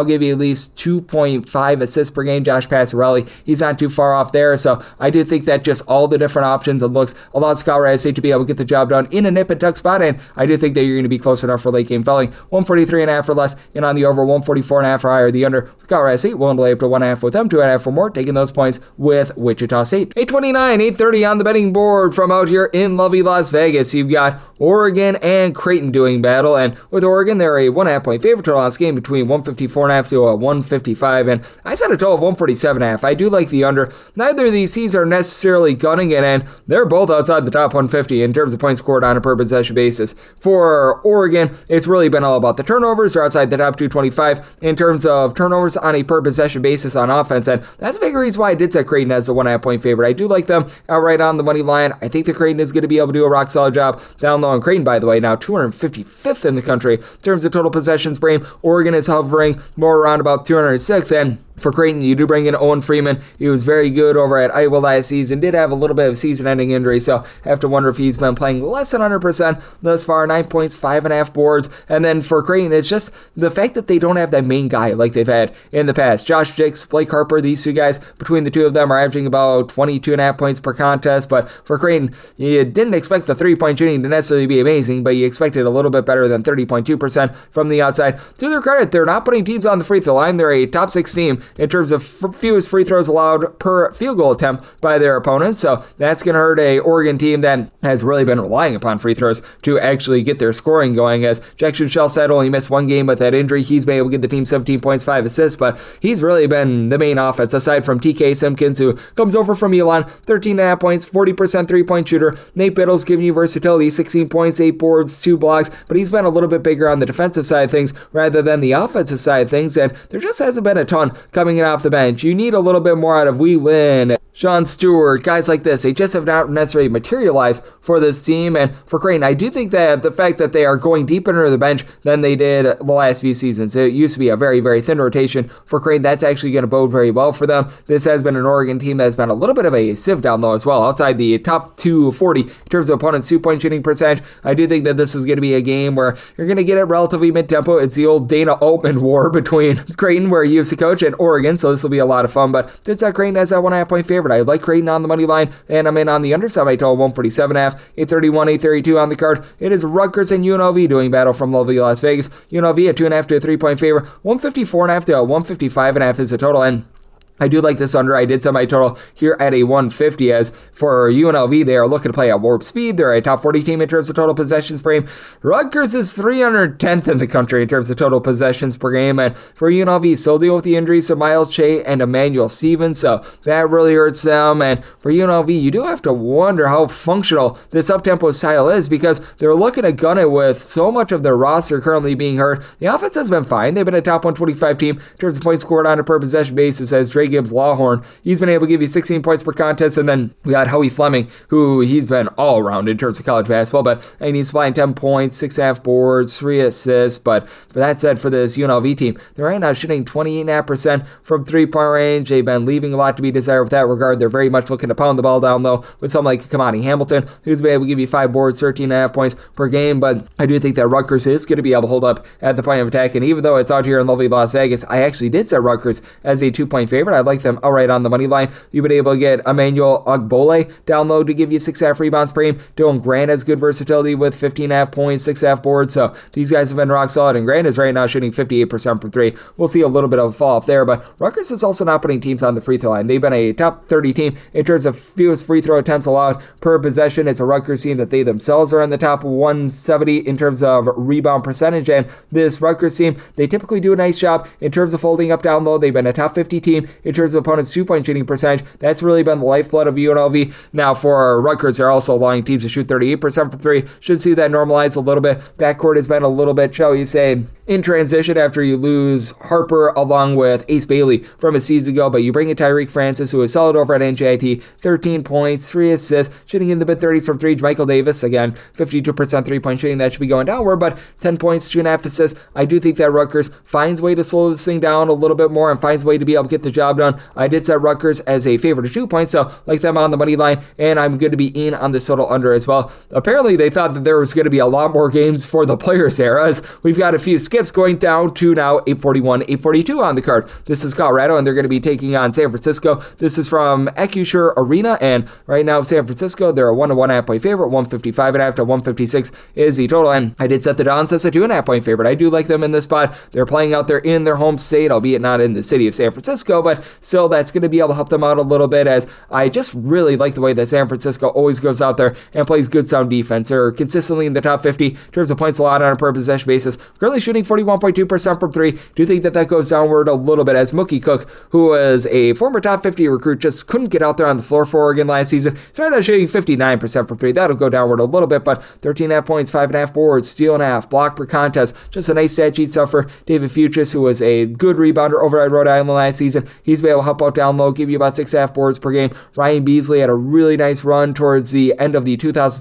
give you at least 2.5 assists per game. Josh Passarelli, he's not too far off there. So I do think that just all the different options and looks allows Colorado State to be able to get the job done in a nip and tuck spot, and I do think that you're going to be close enough for late game felling. 143.5 or less, and on the over 144.5 or higher, the under with Colorado State willing to lay up to 1.5 with them, 2.5 for more, taking those points with Wichita State. 8:29, 8:30 on the betting board from out here in lovely Las Vegas. You've got Oregon and Creighton doing battle, and with Oregon, they're a 1.5 point favorite total on this game between 154.5 to 155, and I set a total of 147.5. I do like the under. Neither of these teams are necessarily gunning it, and they're both outside the top 150 in terms of points scored on a per possession basis. For Oregon, it's really been all about the turnovers. They're outside the top 225 in terms of turnovers on a per possession basis on offense, and that's a big reason why I did set Creighton as the 1.5 point favorite. I do like them outright on the money line. I think the Creighton is going to be able to do a rock solid job down low on Creighton, by the way, now 255th in the country in terms of total possessions per game. Oregon is hovering more around about 206th, and for Creighton, you do bring in Owen Freeman. He was very good over at Iowa last season, did have a little bit of season-ending injury, so I have to wonder if he's been playing less than 100% thus far. 9 points, 5.5 boards, and then for Creighton, it's just the fact that they don't have that main guy like they've had in the past. Josh Dix, Blake Harper, these two guys, between the two of them, are averaging about 22.5 points per contest, but for Creighton, you didn't expect the three-point shooting to necessarily be amazing, but you expected a little bit better than 30.2% from the outside. To their credit, they're not putting teams on the free throw line. They're a top 6 team in terms of fewest free throws allowed per field goal attempt by their opponents, so that's going to hurt a Oregon team that has really been relying upon free throws to actually get their scoring going, as Jackson Shellside only missed one game with that injury. He's been able to get the team 17 points, 5 assists, but he's really been the main offense, aside from TK Simpkins, who comes over from Elon, 13.5 points, 40% three-point shooter. Nate Biddle's giving you versatility, 16 points, 8 boards, 2 blocks, but he's been a little bit bigger on the defensive side of things rather than the offensive side of things, and there just hasn't been a ton coming in off the bench. You need a little bit more out of Wee Lin, Sean Stewart, guys like this. They just have not necessarily materialized for this team. And for Creighton, I do think that the fact that they are going deeper into the bench than they did the last few seasons, it used to be a very, very thin rotation for Creighton. That's actually going to bode very well for them. This has been an Oregon team that has been a little bit of a sieve down low as well, outside the top 240 in terms of opponents' 2-point shooting percentage. I do think that this is going to be a game where you're going to get it relatively mid-tempo. It's the old Dana Altman war between Creighton, where he used to coach, and Oregon, so this will be a lot of fun. But this Creighton as that 1.5 point favorite. I like Creighton on the money line, and I'm in on the underside by total 147.5, 831, 832 on the card. It is Rutgers and UNLV doing battle from lovely Las Vegas. UNLV a 2.5 to a 3 point favorite, 154.5 to a 155.5 is the total, and I do like this under. I did set my total here at a 150, as for UNLV, they are looking to play at warp speed. They're a top 40 team in terms of total possessions per game. Rutgers is 310th in the country in terms of total possessions per game, and for UNLV, still deal with the injuries of Miles Che and Emmanuel Stevens, so that really hurts them. And for UNLV, you do have to wonder how functional this up-tempo style is, because they're looking to gun it with so much of their roster currently being hurt. The offense has been fine. They've been a top 125 team in terms of points scored on a per possession basis, as Drake Gibbs Lawhorn, he's been able to give you 16 points per contest, and then we got Howie Fleming, who he's been all around in terms of college basketball, but he's supplying 10 points, 6.5 boards, 3 assists. But for that said, for this UNLV team, they're right now shooting 28.5% from 3-point range. They've been leaving a lot to be desired with that regard. They're very much looking to pound the ball down low with someone like Kamani Hamilton, who's been able to give you 5 boards, 13.5 points per game. But I do think that Rutgers is going to be able to hold up at the point of attack, and even though it's out here in lovely Las Vegas, I actually did set Rutgers as a 2-point favorite. I like them outright on the money line. You've been able to get Emmanuel Ogbole down low to give you 6.5 rebounds per game. Dylan Grant has good versatility with 15.5 points, 6.5 boards, so these guys have been rock solid, and Grant is right now shooting 58% from 3. We'll see a little bit of a fall off there, but Rutgers is also not putting teams on the free throw line. They've been a top 30 team in terms of fewest free throw attempts allowed per possession. It's a Rutgers team that they themselves are in the top 170 in terms of rebound percentage, and this Rutgers team, they typically do a nice job in terms of holding up down low. They've been a top 50 team in terms of opponents' 2-point shooting percentage. That's really been the lifeblood of UNLV. Now for Rutgers, they're also allowing teams to shoot 38% from 3. Should see that normalize a little bit. Backcourt has been a little bit, shall you say, in transition after you lose Harper along with Ace Bailey from a season ago, but you bring in Tyreek Francis, who is solid over at NJIT, 13 points, 3 assists, shooting in the mid-30s from 3. Michael Davis, again, 52% 3-point shooting. That should be going downward, but 10 points, 2.5 assists. I do think that Rutgers finds a way to slow this thing down a little bit more and finds a way to be able to get the job done. I did set Rutgers as a favorite of 2 points, so like them on the money line, and I'm going to be in on this total under as well. Apparently, they thought that there was going to be a lot more games for the players there, as we've got a few skips skips going down to now 841, 842 on the card. This is Colorado, and they're going to be taking on San Francisco. This is from Acrisure Arena, and right now San Francisco, they're a 1-1.5 point favorite. 155.5 to 156 is the total, and I did set the Dons as a 2.5 point favorite. I do like them in this spot. They're playing out there in their home state, albeit not in the city of San Francisco, but still that's going to be able to help them out a little bit, as I just really like the way that San Francisco always goes out there and plays good sound defense. They're consistently in the top 50 in terms of points allowed on a per possession basis, currently shooting 41.2% from three. Do think that goes downward a little bit, as Mookie Cook, who was a former top 50 recruit, just couldn't get out there on the floor for Oregon last season. So right now shooting 59% from three. That'll go downward a little bit, but 13.5 points, 5.5 boards, steal and a half, block per contest. Just a nice stat sheet stuff for David Fuchs, who was a good rebounder over at Rhode Island last season. He's been able to help out down low, give you about 6.5 boards per game. Ryan Beasley had a really nice run towards the end of the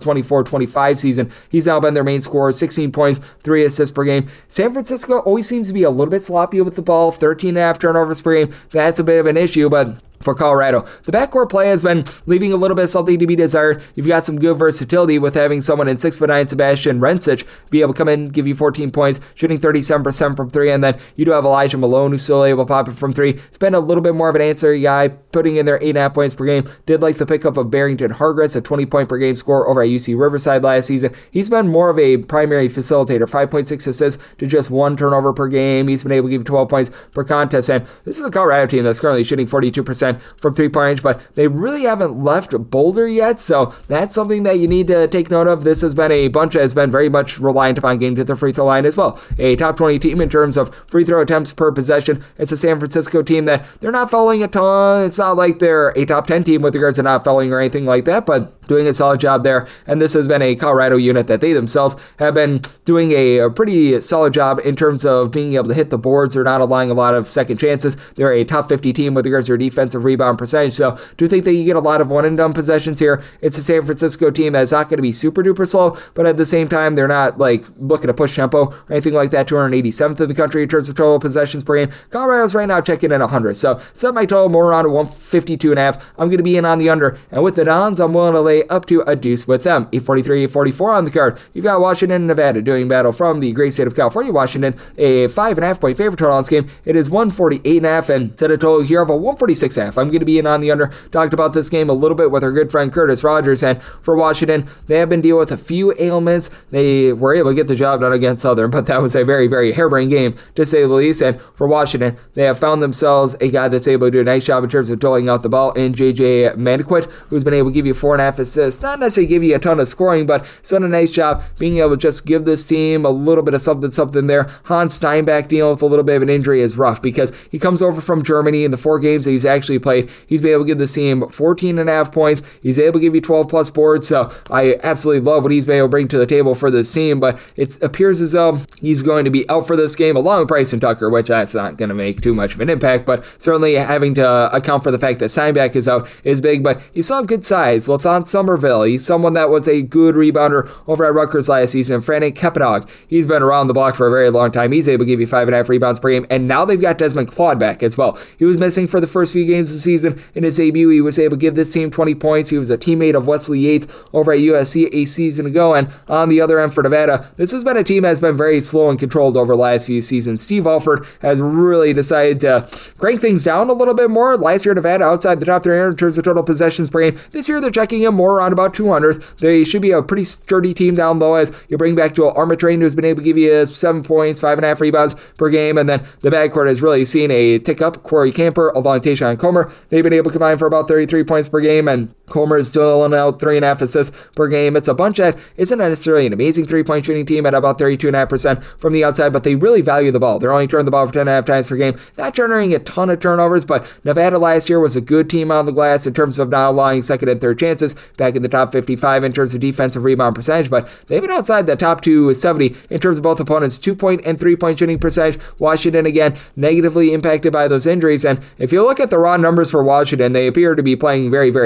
2024-25 season. He's now been their main scorer, 16 points, 3 assists per game. San Francisco always seems to be a little bit sloppy with the ball, 13.5 turnovers per game. That's a bit of an issue, but for Colorado, the backcourt play has been leaving a little bit something to be desired. You've got some good versatility with having someone in 6'9" Sebastian Rencic be able to come in, give you 14 points, shooting 37% from three, and then you do have Elijah Malone, who's still able to pop it from three. It's been a little bit more of an ancillary guy, putting in their 8.5 points per game. Did like the pickup of Barrington Hargress, a 20-point per game scorer over at UC Riverside last season. He's been more of a primary facilitator, 5.6 assists to just 1 turnover per game. He's been able to give 12 points per contest, and this is a Colorado team that's currently shooting 42% from three-point range, but they really haven't left Boulder yet, so that's something that you need to take note of. This has been a bunch that has been very much reliant upon getting to the free throw line as well. A top 20 team in terms of free throw attempts per possession. It's a San Francisco team that they're not fouling a ton. It's not like they're a top 10 team with regards to not fouling or anything like that, but doing a solid job there, and this has been a Colorado unit that they themselves have been doing a pretty solid job in terms of being able to hit the boards. They're not allowing a lot of second chances. They're a top 50 team with regards to their defensive rebound percentage, so do think that you get a lot of one-and-done possessions here. It's a San Francisco team that's not going to be super duper slow, but at the same time, they're not like looking to push tempo or anything like that. 287th in the country in terms of total possessions per game. Colorado's right now checking in 100, so set my total more around 152.5. I'm going to be in on the under, and with the Dons, I'm willing to lay up to a deuce with them. 843, 844 on the card. You've got Washington and Nevada doing battle from the great state of California. Washington, a 5.5 point favorite total on this game. It is 148.5, and set a total here of a 146.5. I'm going to be in on the under. Talked about this game a little bit with our good friend Curtis Rogers, and for Washington, they have been dealing with a few ailments. They were able to get the job done against Southern, but that was a very, very harebrained game, to say the least. And for Washington, they have found themselves a guy that's able to do a nice job in terms of doling out the ball in J.J. Mandequit, who's been able to give you 4.5 assists. Not necessarily give you a ton of scoring, but he's done a nice job being able to just give this team a little bit of something there. Hans Steinbach dealing with a little bit of an injury is rough, because he comes over from Germany. In the 4 games that he's actually played, he's been able to give this team 14.5 points. He's able to give you 12 plus boards, so I absolutely love what he's been able to bring to the table for this team, but it appears as though he's going to be out for this game along with Bryson Tucker, which that's not going to make too much of an impact, but certainly having to account for the fact that Steinbach is out is big, but he still have good size. Lathon Somerville, he's someone that was a good rebounder over at Rutgers last season. Frank Kepanog, he's been around the block for a very long time. He's able to give you 5.5 rebounds per game, and now they've got Desmond Claude back as well. He was missing for the first few games of the season. In his debut, he was able to give this team 20 points. He was a teammate of Wesley Yates over at USC a season ago, and on the other end for Nevada, this has been a team that has been very slow and controlled over the last few seasons. Steve Alford has really decided to crank things down a little bit more. Last year, Nevada outside the top 300 in terms of total possessions per game. This year, they're checking in more around about 200th. They should be a pretty sturdy team down low, as you bring back Joel Armitrain, who's been able to give you 7 points, 5.5 rebounds per game, and then the backcourt has really seen a tick up. Corey Camper along Tayshaun Comer, they've been able to combine for about 33 points per game, and Comer is still out 3.5 assists per game. It's a bunch that isn't necessarily an amazing three-point shooting team at about 32.5% from the outside, but they really value the ball. They're only turning the ball for 10.5 times per game, not generating a ton of turnovers, but Nevada last year was a good team on the glass in terms of not allowing second and third chances, back in the top 55 in terms of defensive rebound percentage, but they've been outside the top 270 in terms of both opponents' 2-point and 3-point shooting percentage. Washington, again, negatively impacted by those injuries, and if you look at the raw numbers for Washington, they appear to be playing very, very fast.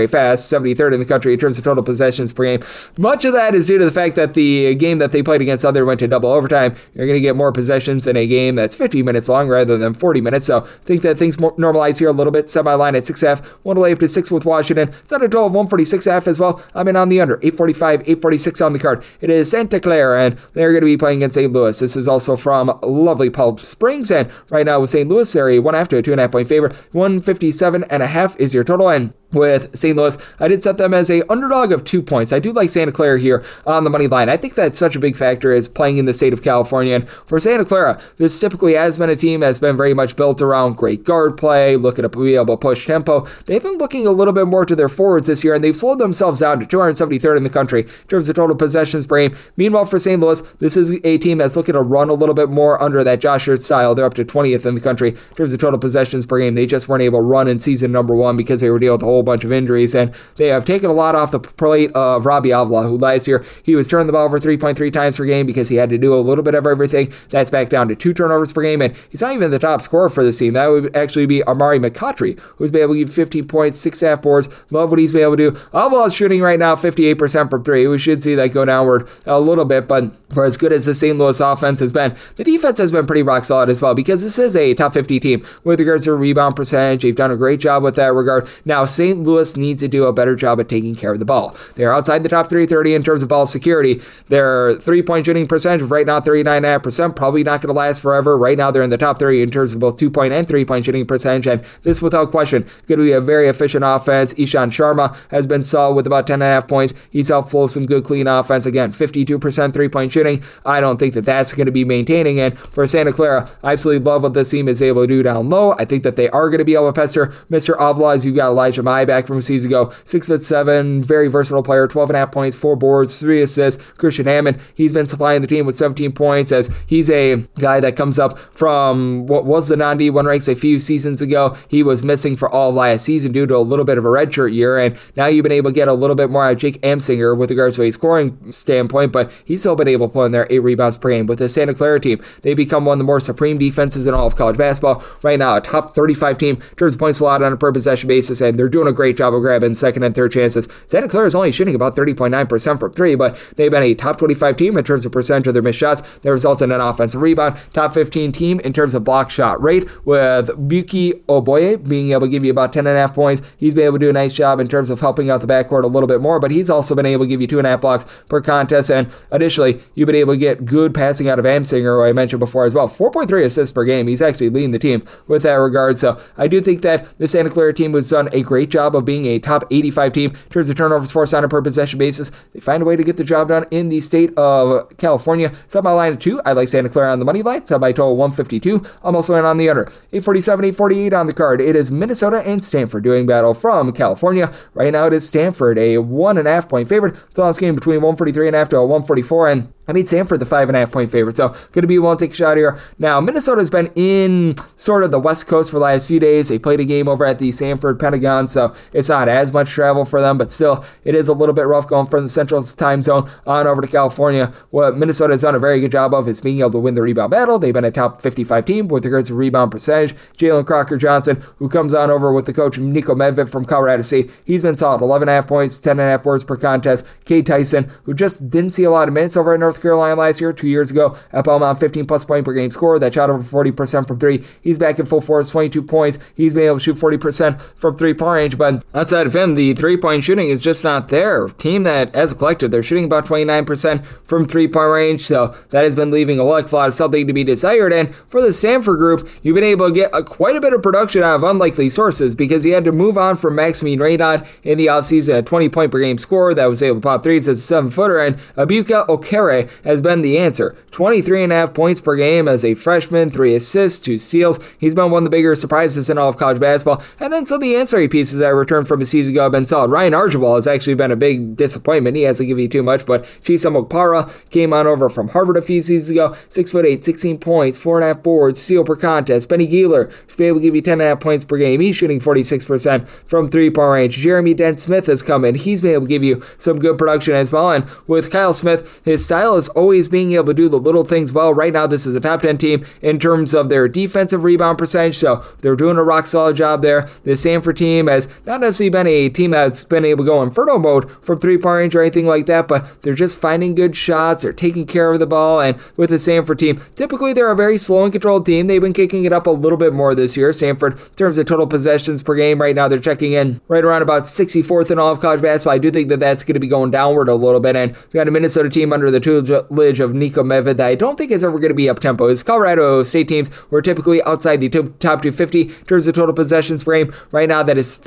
73rd in the country in terms of total possessions per game. Much of that is due to the fact that the game that they played against Southern went to double overtime. You're going to get more possessions in a game that's 50 minutes long rather than 40 minutes, so I think that things normalize here a little bit. Semi-line at 6.5, 1 to lay up to 6 with Washington. It's at a total of 146.5 as well. I'm in on the under, 845, 846 on the card. It is Santa Clara, and they're going to be playing against St. Louis. This is also from lovely Palm Springs, and right now with St. Louis, they're a 1.5 to a 2.5 point favorite. 157.5 is your total, and with St. Louis, I did set them as a underdog of 2 points. I do like Santa Clara here on the money line. I think that's such a big factor is playing in the state of California. And for Santa Clara, this typically has been a team that's been very much built around great guard play, looking to be able to push tempo. They've been looking a little bit more to their forwards this year, and they've slowed themselves down to 273rd in the country in terms of total possessions per game. Meanwhile, for St. Louis, this is a team that's looking to run a little bit more under that Josh Hurt style. They're up to 20th in the country in terms of total possessions per game. They just weren't able to run in season number 1 because they were dealing with a whole bunch of injuries, and they have taken a lot off the plate of Robbie Avila, who last year he was turning the ball over 3.3 times per game because he had to do a little bit of everything. That's back down to 2 turnovers per game, and he's not even the top scorer for this team. That would actually be Amari McCautry, who's been able to give 15 points, 6.5 boards. Love what he's been able to do. Avila's shooting right now 58% from 3. We should see that go downward a little bit, but for as good as the St. Louis offense has been, the defense has been pretty rock solid as well, because this is a top 50 team with regards to rebound percentage. They've done a great job with that regard. Now, St. Louis needs to do a better job at taking care of the ball. They're outside the top 330 in terms of ball security. Their three-point shooting percentage right now 39.5%, probably not going to last forever. Right now they're in the top 30 in terms of both 2-point and 3-point shooting percentage, and this without question going to be a very efficient offense. Ishan Sharma has been solid with about 10.5 points. He's helped flow some good clean offense. Again, 52% 3-point shooting. I don't think that that's going to be maintaining, and for Santa Clara, I absolutely love what this team is able to do down low. I think that they are going to be able to pester Mr. Avila, as you've got Elijah Mai back from a season ago, 6'7", very versatile player, 12.5 points, 4 boards, 3 assists. Christian Hammond, he's been supplying the team with 17 points, as he's a guy that comes up from what was the non-D1 ranks a few seasons ago. He was missing for all of last season due to a little bit of a redshirt year, and now you've been able to get a little bit more out of Jake Amsinger with regards to a scoring standpoint, but he's still been able to pull in there 8 rebounds per game. With the Santa Clara team, they become one of the more supreme defenses in all of college basketball. Right now, a top 35 team in terms of points allowed on a per possession basis, and they're doing a great job of grabbing second and third chances. Santa Clara is only shooting about 30.9% from 3, but they've been a top 25 team in terms of percentage of their missed shots. They result in an offensive rebound. Top 15 team in terms of block shot rate, with Buki Oboye being able to give you about 10.5 points. He's been able to do a nice job in terms of helping out the backcourt a little bit more, but he's also been able to give you 2.5 blocks per contest, and additionally, you've been able to get good passing out of Amsinger, who I mentioned before as well. 4.3 assists per game. He's actually leading the team with that regard, so I do think that the Santa Clara team has done a great job of being a top 85 team in terms of turnovers forced on a per possession basis. They find a way to get the job done in the state of California. Set my line at 2. I like Santa Clara on the money line. Set my total 152. I'm also in on the under. 847, 848 on the card. It is Minnesota and Stanford doing battle from California. Right now it is Stanford, a 1.5 point favorite. It's on this game between 143.5 to 144, and I mean, Stanford, the 5.5 point favorite, so going to be willing to take a shot here. Now, Minnesota's been in sort of the West Coast for the last few days. They played a game over at the Sanford Pentagon, so it's not as much travel for them, but still, it is a little bit rough going from the Central Time Zone on over to California. What Minnesota has done a very good job of is being able to win the rebound battle. They've been a top 55 team with regards to rebound percentage. Jalen Crocker Johnson, who comes on over with the coach Nico Medved from Colorado State, he's been solid. 11.5 points, 10.5 boards per contest. Cade Tyson, who just didn't see a lot of minutes over at North Carolina last year, 2 years ago at Belmont, 15 plus point per game score. That shot over 40% from 3. He's back in full force, 22 points. He's been able to shoot 40% from 3-point range, but outside of him, the 3-point shooting is just not there. Team that, as a collective, they're shooting about 29% from 3-point range, so that has been leaving a lot of something to be desired. And for the Stanford group, you've been able to get quite a bit of production out of unlikely sources, because you had to move on from Maximine Reynaud in the offseason, a 20-point per game scorer that was able to pop threes as a 7-footer, and Abuka Okere has been the answer. 23.5 points per game as a freshman, 3 assists, 2 steals. He's been one of the bigger surprises in all of college basketball. And then some of the ancillary pieces that returned from a season ago have been solid. Ryan Archibald has actually been a big disappointment. He hasn't given you too much, but Chisholm Okpara came on over from Harvard a few seasons ago. 6'8", 16 points, 4.5 boards, steal per contest. Benny Gieler has been able to give you 10.5 points per game. He's shooting 46% from 3-point range. Jeremy Dent Smith has come in. He's been able to give you some good production as well. And with Kyle Smith, his style style is always being able to do the little things well. Right now, this is a top 10 team in terms of their defensive rebound percentage, so they're doing a rock solid job there. The Stanford team has not necessarily been a team that's been able to go inferno mode from three-point range or anything like that, but they're just finding good shots. They're taking care of the ball, and with the Stanford team, typically they're a very slow and controlled team. They've been kicking it up a little bit more this year. Stanford, in terms of total possessions per game, right now they're checking in right around about 64th in all of college basketball. I do think that that's going to be going downward a little bit, and we got a Minnesota team under the tutelage of Nico Medved that I don't think is ever going to be up-tempo. His Colorado State teams were typically outside the top 250 in terms of total possessions per game. Right now, that is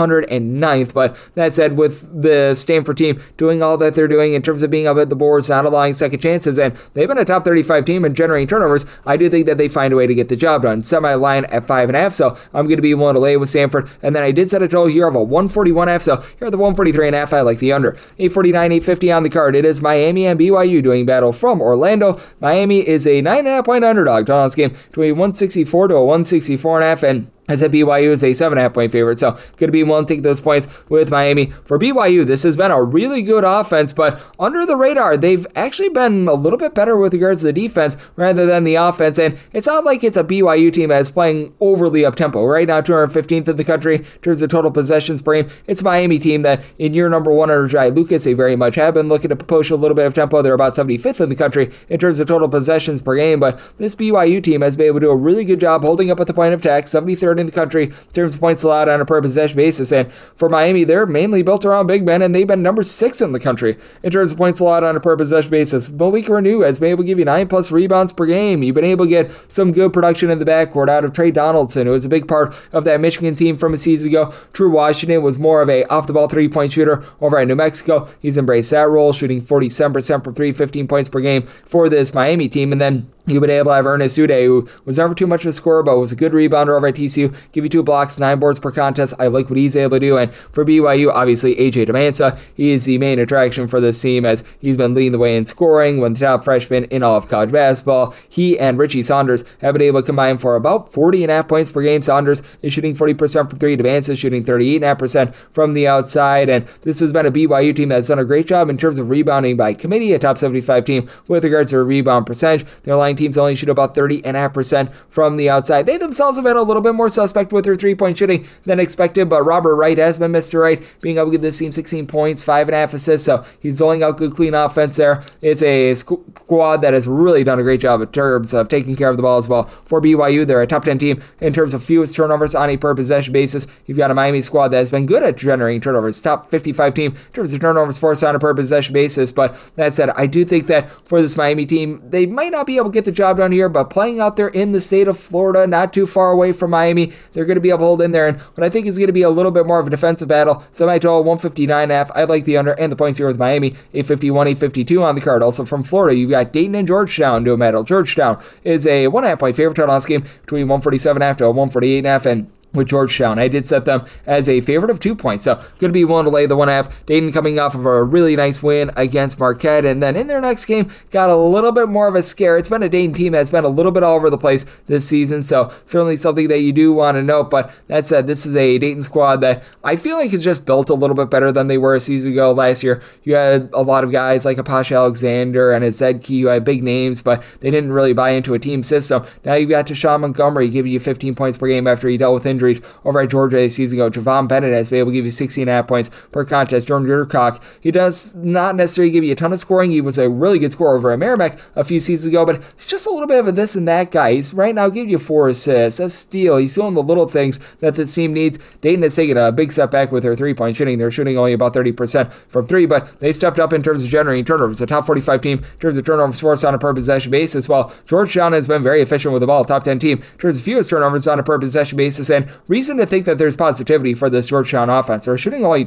309th, but that said, with the Stanford team doing all that they're doing in terms of being up at the boards, not allowing second chances, and they've been a top 35 team in generating turnovers, I do think that they find a way to get the job done. Set my line at 5.5, so I'm going to be willing to lay with Stanford, and then I did set a total here of a 141.5, so here at the 143.5, I like the under. 849, 850 on the card. It is Miami and BYU doing battle from Orlando. Miami is a 9.5 point underdog. Total on this game between 164 to a 164.5, and I said BYU is a 7.5 point favorite, so going to be willing to take those points with Miami. For BYU, this has been a really good offense, but under the radar, they've actually been a little bit better with regards to the defense rather than the offense, and it's not like it's a BYU team that's playing overly up-tempo. Right now, 215th in the country in terms of total possessions per game. It's a Miami team that, in year number one under Jai Lucas, they very much have been looking to push a little bit of tempo. They're about 75th in the country in terms of total possessions per game, but this BYU team has been able to do a really good job holding up at the point of attack, 73rd in the country in terms of points allowed on a per possession basis. And for Miami, they're mainly built around big men, and they've been number 6 in the country in terms of points allowed on a per possession basis. Malik Reneau has been able to give you 9+ rebounds per game. You've been able to get some good production in the backcourt out of Trey Donaldson, who was a big part of that Michigan team from a season ago. True Washington was more of a off-the-ball three-point shooter over at New Mexico. He's embraced that role, shooting 47% from 3, 15 points per game for this Miami team. And then you've been able to have Ernest Udeh, who was never too much of a scorer, but was a good rebounder over at TCU. Give you 2 blocks, 9 boards per contest. I like what he's able to do. And for BYU, obviously, AJ Demansah, he is the main attraction for this team as he's been leading the way in scoring, one of the top freshmen in all of college basketball. He and Richie Saunders have been able to combine for about 40.5 points per game. Saunders is shooting 40% from 3. Demansah is shooting 38.5% from the outside. And this has been a BYU team that's done a great job in terms of rebounding by committee, a top 75 team with regards to rebound percentage. Their line teams only shoot about 30.5% from the outside. They themselves have been a little bit more suspect with their three-point shooting than expected, but Robert Wright has been Mr. Wright, being able to give this team 16 points, 5.5 assists, so he's doling out good, clean offense there. It's a squad that has really done a great job in terms of taking care of the ball as well. For BYU, they're a top 10 team in terms of fewest turnovers on a per-possession basis. You've got a Miami squad that has been good at generating turnovers, top 55 team in terms of turnovers forced on a per-possession basis, but that said, I do think that for this Miami team, they might not be able to get the job done here, but playing out there in the state of Florida, not too far away from Miami, they're going to be able to hold in there, and what I think is going to be a little bit more of a defensive battle. Semi-total 159.5. I like the under and the points here with Miami. 851, 852 on the card. Also from Florida, you've got Dayton and Georgetown doing battle. Georgetown is a 1.5 point favorite total on this game between 147.5 to 148.5, and with Georgetown, I did set them as a favorite of 2 points, so going to be willing to lay the 1.5. Dayton coming off of a really nice win against Marquette, and then in their next game, got a little bit more of a scare. It's been a Dayton team that's been a little bit all over the place this season, so certainly something that you do want to note, but that said, this is a Dayton squad that I feel like is just built a little bit better than they were a season ago. Last year, you had a lot of guys like Apache Alexander and Zedke who had big names, but they didn't really buy into a team system. Now you've got Tashawn Montgomery giving you 15 points per game after he dealt with injuries over at Georgia a season ago. Javon Bennett has been able to give you 16.5 points per contest. Jordan Urquhart, he does not necessarily give you a ton of scoring. He was a really good scorer over at Merrimack a few seasons ago, but he's just a little bit of a this and that guy. He's right now giving you 4 assists, a steal. He's doing the little things that the team needs. Dayton has taken a big step back with their three-point shooting. They're shooting only about 30% from 3, but they stepped up in terms of generating turnovers. A top 45 team in terms of turnovers forced on a per possession basis, while Georgetown has been very efficient with the ball. Top 10 team in terms of fewest turnovers on a per possession basis, and reason to think that there's positivity for this Georgetown offense. They're shooting only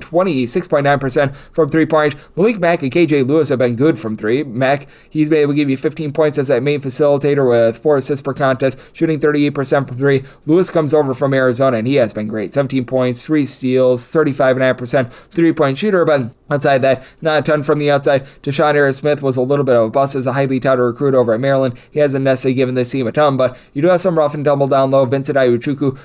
26.9% from 3-point range. Malik Mack and KJ Lewis have been good from 3. Mack, he's been able to give you 15 points as that main facilitator with 4 assists per contest, shooting 38% from 3. Lewis comes over from Arizona, and he has been great. 17 points, 3 steals, 35.5% 3-point shooter, but outside that, not a ton from the outside. Deshaun Harris-Smith was a little bit of a bust as a highly touted recruit over at Maryland. He hasn't necessarily given this team a ton, but you do have some rough and tumble down low. Vincent Ayuchuku, true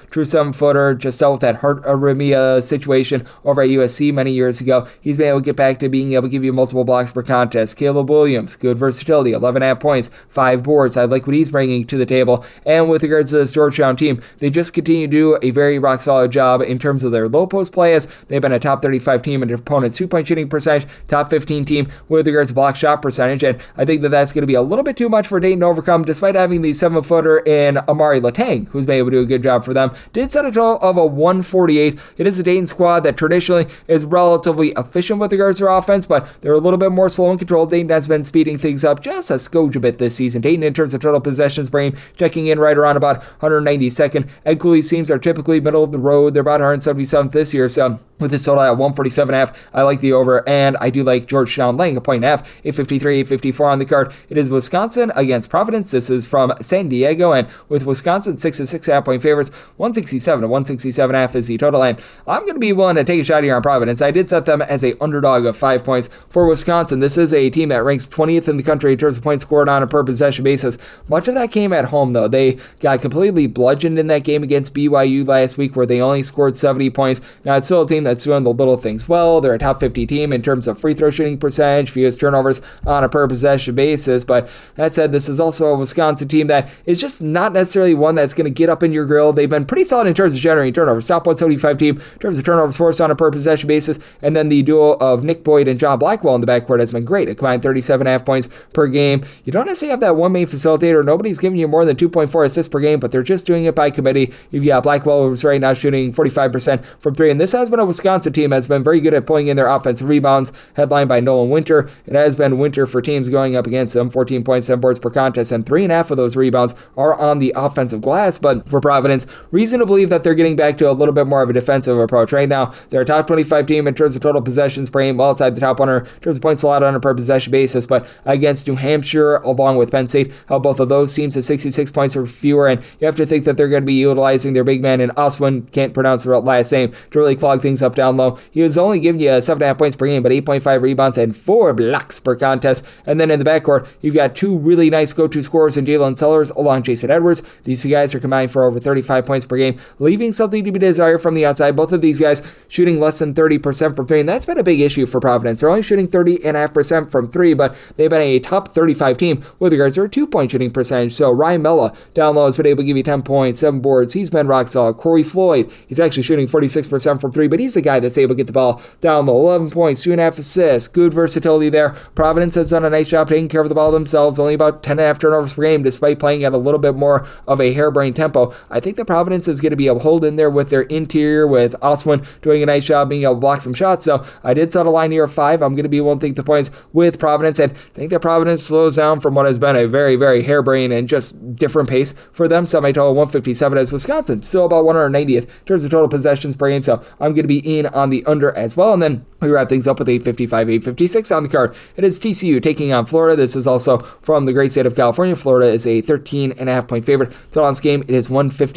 7-footer, just dealt with that heart arrhythmia situation over at USC many years ago. He's been able to get back to being able to give you multiple blocks per contest. Caleb Williams, good versatility, 11.5 points, 5 boards. I like what he's bringing to the table. And with regards to this Georgetown team, they just continue to do a very rock-solid job in terms of their low post play, as they've been a top 35 team in opponent's 2-point shooting percentage, top 15 team with regards to block shot percentage, and I think that that's going to be a little bit too much for Dayton to overcome, despite having the 7-footer in Amari Latang, who's been able to do a good job for them. Did set a total of a 148. It is a Dayton squad that traditionally is relatively efficient with regards to their offense, but they're a little bit more slow and controlled. Dayton has been speeding things up just a skoge a bit this season. Dayton, in terms of total possessions, checking in right around about 192nd. Ed Cooley's teams are typically middle of the road. They're about 177th this year, so with this total at 147.5, I like the over, and I do like Georgetown laying a 1.5, 853, 854 on the card. It is Wisconsin against Providence. This is from San Diego, and with Wisconsin 6 to 6.5 point favorites, 167 to 167.5 is the total, and I'm going to be willing to take a shot here on Providence. I did set them as a underdog of 5 points for Wisconsin. This is a team that ranks 20th in the country in terms of points scored on a per possession basis. Much of that came at home, though. They got completely bludgeoned in that game against BYU last week, where they only scored 70 points. Now, it's still a team that's doing the little things well. They're a top 50 team in terms of free throw shooting percentage, fewest turnovers on a per possession basis, but that said, this is also a Wisconsin team that is just not necessarily one that's going to get up in your grill. They've been pretty solid in terms of generating turnovers. Top 175 team in terms of turnovers forced on a per possession basis, and then the duo of Nick Boyd and John Blackwell in the backcourt has been great. A combined 37.5 points per game. You don't necessarily have that one main facilitator. Nobody's giving you more than 2.4 assists per game, but they're just doing it by committee. You've got Blackwell, who's right now shooting 45% from 3, and this has been a Wisconsin team has been very good at pulling in their offensive rebounds, headlined by Nolan Winter. It has been Winter for teams going up against them, 14 points, 7 boards per contest, and 3.5 of those rebounds are on the offensive glass. But for Providence, reason to believe that they're getting back to a little bit more of a defensive approach. Right now, they're a top 25 team in terms of total possessions per game, well outside the top 100 in terms of points allowed on a per possession basis, but against New Hampshire, along with Penn State, both of those teams at 66 points or fewer, and you have to think that they're going to be utilizing their big man in Oswin, can't pronounce the last name, to really clog things up down low. He was only giving you 7.5 points per game, but 8.5 rebounds and 4 blocks per contest. And then in the backcourt, you've got 2 really nice go-to scorers in Jalen Sellers along Jason Edwards. These 2 guys are combined for over 35 points per game, leaving something to be desired from the outside. Both of these guys shooting less than 30% from 3, and that's been a big issue for Providence. They're only shooting 30.5% from 3, but they've been a top 35 team with regards to their 2-point shooting percentage. So Ryan Mella down low has been able to give you 10 points, 7 boards. He's been rock solid. Corey Floyd, he's actually shooting 46% from 3, but he's the guy that's able to get the ball down low. 11 points, 2.5 assists, good versatility there. Providence has done a nice job taking care of the ball themselves, only about 10.5 turnovers per game, despite playing at a little bit more of a harebrained tempo. I think that Providence is going to be able to hold in there with their interior, with Oswin doing a nice job being able to block some shots. So I did set a line here of 5. I'm going to be willing to take the points with Providence, and I think that Providence slows down from what has been a very, very harebrained and just different pace for them. Semi-total 157 as Wisconsin, still about 190th in terms of total possessions per game. So I'm going to be in on the under as well. And then we wrap things up with 855, 856 on the card. It is TCU taking on Florida. This is also from the great state of California. Florida is a 13.5 point favorite. Total on this game, it is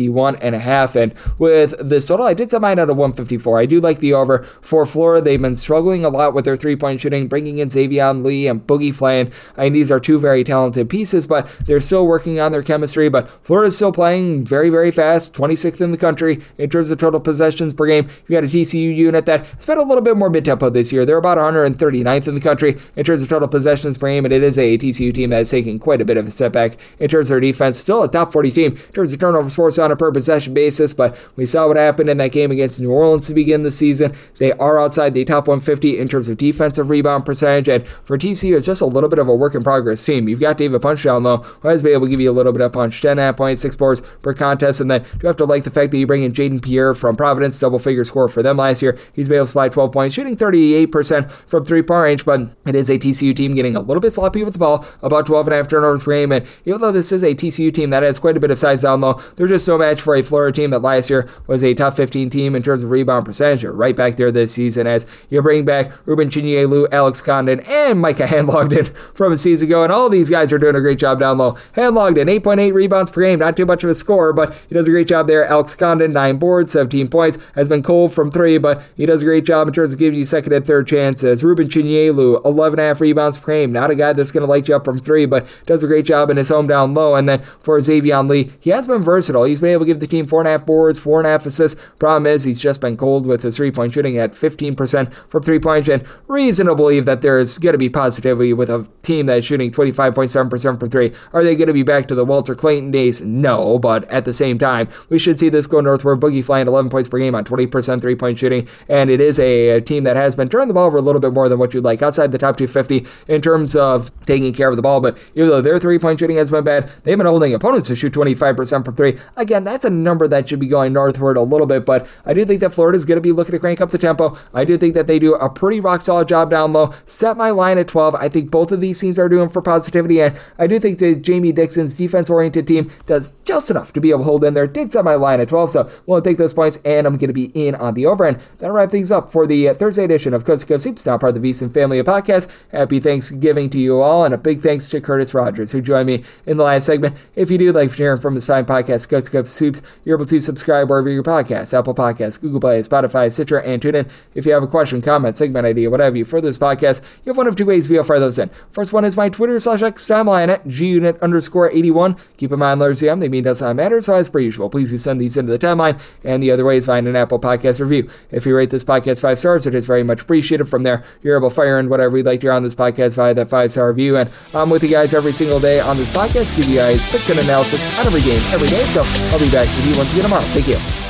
151.5. And with this total, I did set mine out of 154. I do like the over for Florida. They've been struggling a lot with their 3-point shooting, bringing in Xavion Lee and Boogie Flan. I mean, these are 2 very talented pieces, but they're still working on their chemistry. But Florida's still playing very, very fast, 26th in the country in terms of total possessions per game. You got a TCU unit that's been a little bit more mid-tempo this year. They're about 139th in the country in terms of total possessions per game, and it is a TCU team that is taking quite a bit of a step back in terms of their defense. Still a top 40 team in terms of turnovers forced on a per possession basis, but we saw what happened in that game against New Orleans to begin the season. They are outside the top 150 in terms of defensive rebound percentage, and for TCU, it's just a little bit of a work in progress team. You've got David Punch down low, who has been able to give you a little bit of punch, 10.5 points, 6 boards per contest, and then you have to like the fact that you bring in Jaden Pierre from Providence, double-figure score for them last year. He's been able to supply 12 points, shooting 38% from 3-point range, but it is a TCU team getting a little bit sloppy with the ball, about 12.5 turnovers per game, and even though this is a TCU team that has quite a bit of size down low, they're just no match for a Florida team that last year was a top 15 team in terms of rebound percentage. You're right back there this season as you bring back Ruben Chinyelu, Alex Condon, and Micah Handlogden from a season ago, and all these guys are doing a great job down low. Handlogden, 8.8 rebounds per game, not too much of a score, but he does a great job there. Alex Condon, 9 boards, 17 points, has been cold from 3, 3, but he does a great job in terms of giving you second and third chances. Ruben Chinyelu, 11.5 rebounds per game. Not a guy that's going to light you up from 3, but does a great job in his home down low. And then for Xavion Lee, he has been versatile. He's been able to give the team 4.5 boards, 4.5 assists. Problem is, he's just been cold with his three-point shooting at 15% from three-point, and reason to believe that there's going to be positivity with a team that is shooting 25.7% for 3. Are they going to be back to the Walter Clayton days? No, but at the same time, we should see this go northward. Boogie flying 11 points per game on 20% three-point shooting, and it is a team that has been turning the ball over a little bit more than what you'd like, outside the top 250 in terms of taking care of the ball. But even though their three-point shooting has been bad, they've been holding opponents to shoot 25% from 3. Again, that's a number that should be going northward a little bit, but I do think that Florida's going to be looking to crank up the tempo. I do think that they do a pretty rock-solid job down low. Set my line at 12. I think both of these teams are doing for positivity, and I do think that Jamie Dixon's defense-oriented team does just enough to be able to hold in there. Did set my line at 12, so we'll take those points, and I'm going to be in on the over. And that'll wrap things up for the Thursday edition of Coast to Coast Hoops, now part of the VSiN family of podcasts. Happy Thanksgiving to you all, and a big thanks to Curtis Rogers, who joined me in the last segment. If you do like hearing from this fine podcast, Coast to Coast Hoops, you're able to subscribe wherever your podcasts, Apple Podcasts, Google Play, Spotify, Stitcher, and TuneIn. If you have a question, comment, segment idea, whatever you for this podcast, you have one of two ways we'll fire those in. First one is my Twitter/X timeline at gunit_81. Keep in mind, letters they mean does not matter, so as per usual, please do send these into the timeline. And the other way is find an Apple Podcast review. If you rate this podcast 5 stars, it is very much appreciated. From there, you're able to fire in whatever you'd like to hear on this podcast via that 5-star review. And I'm with you guys every single day on this podcast, give you guys picks and analysis on every game, every day. So I'll be back with you once again tomorrow. Thank you.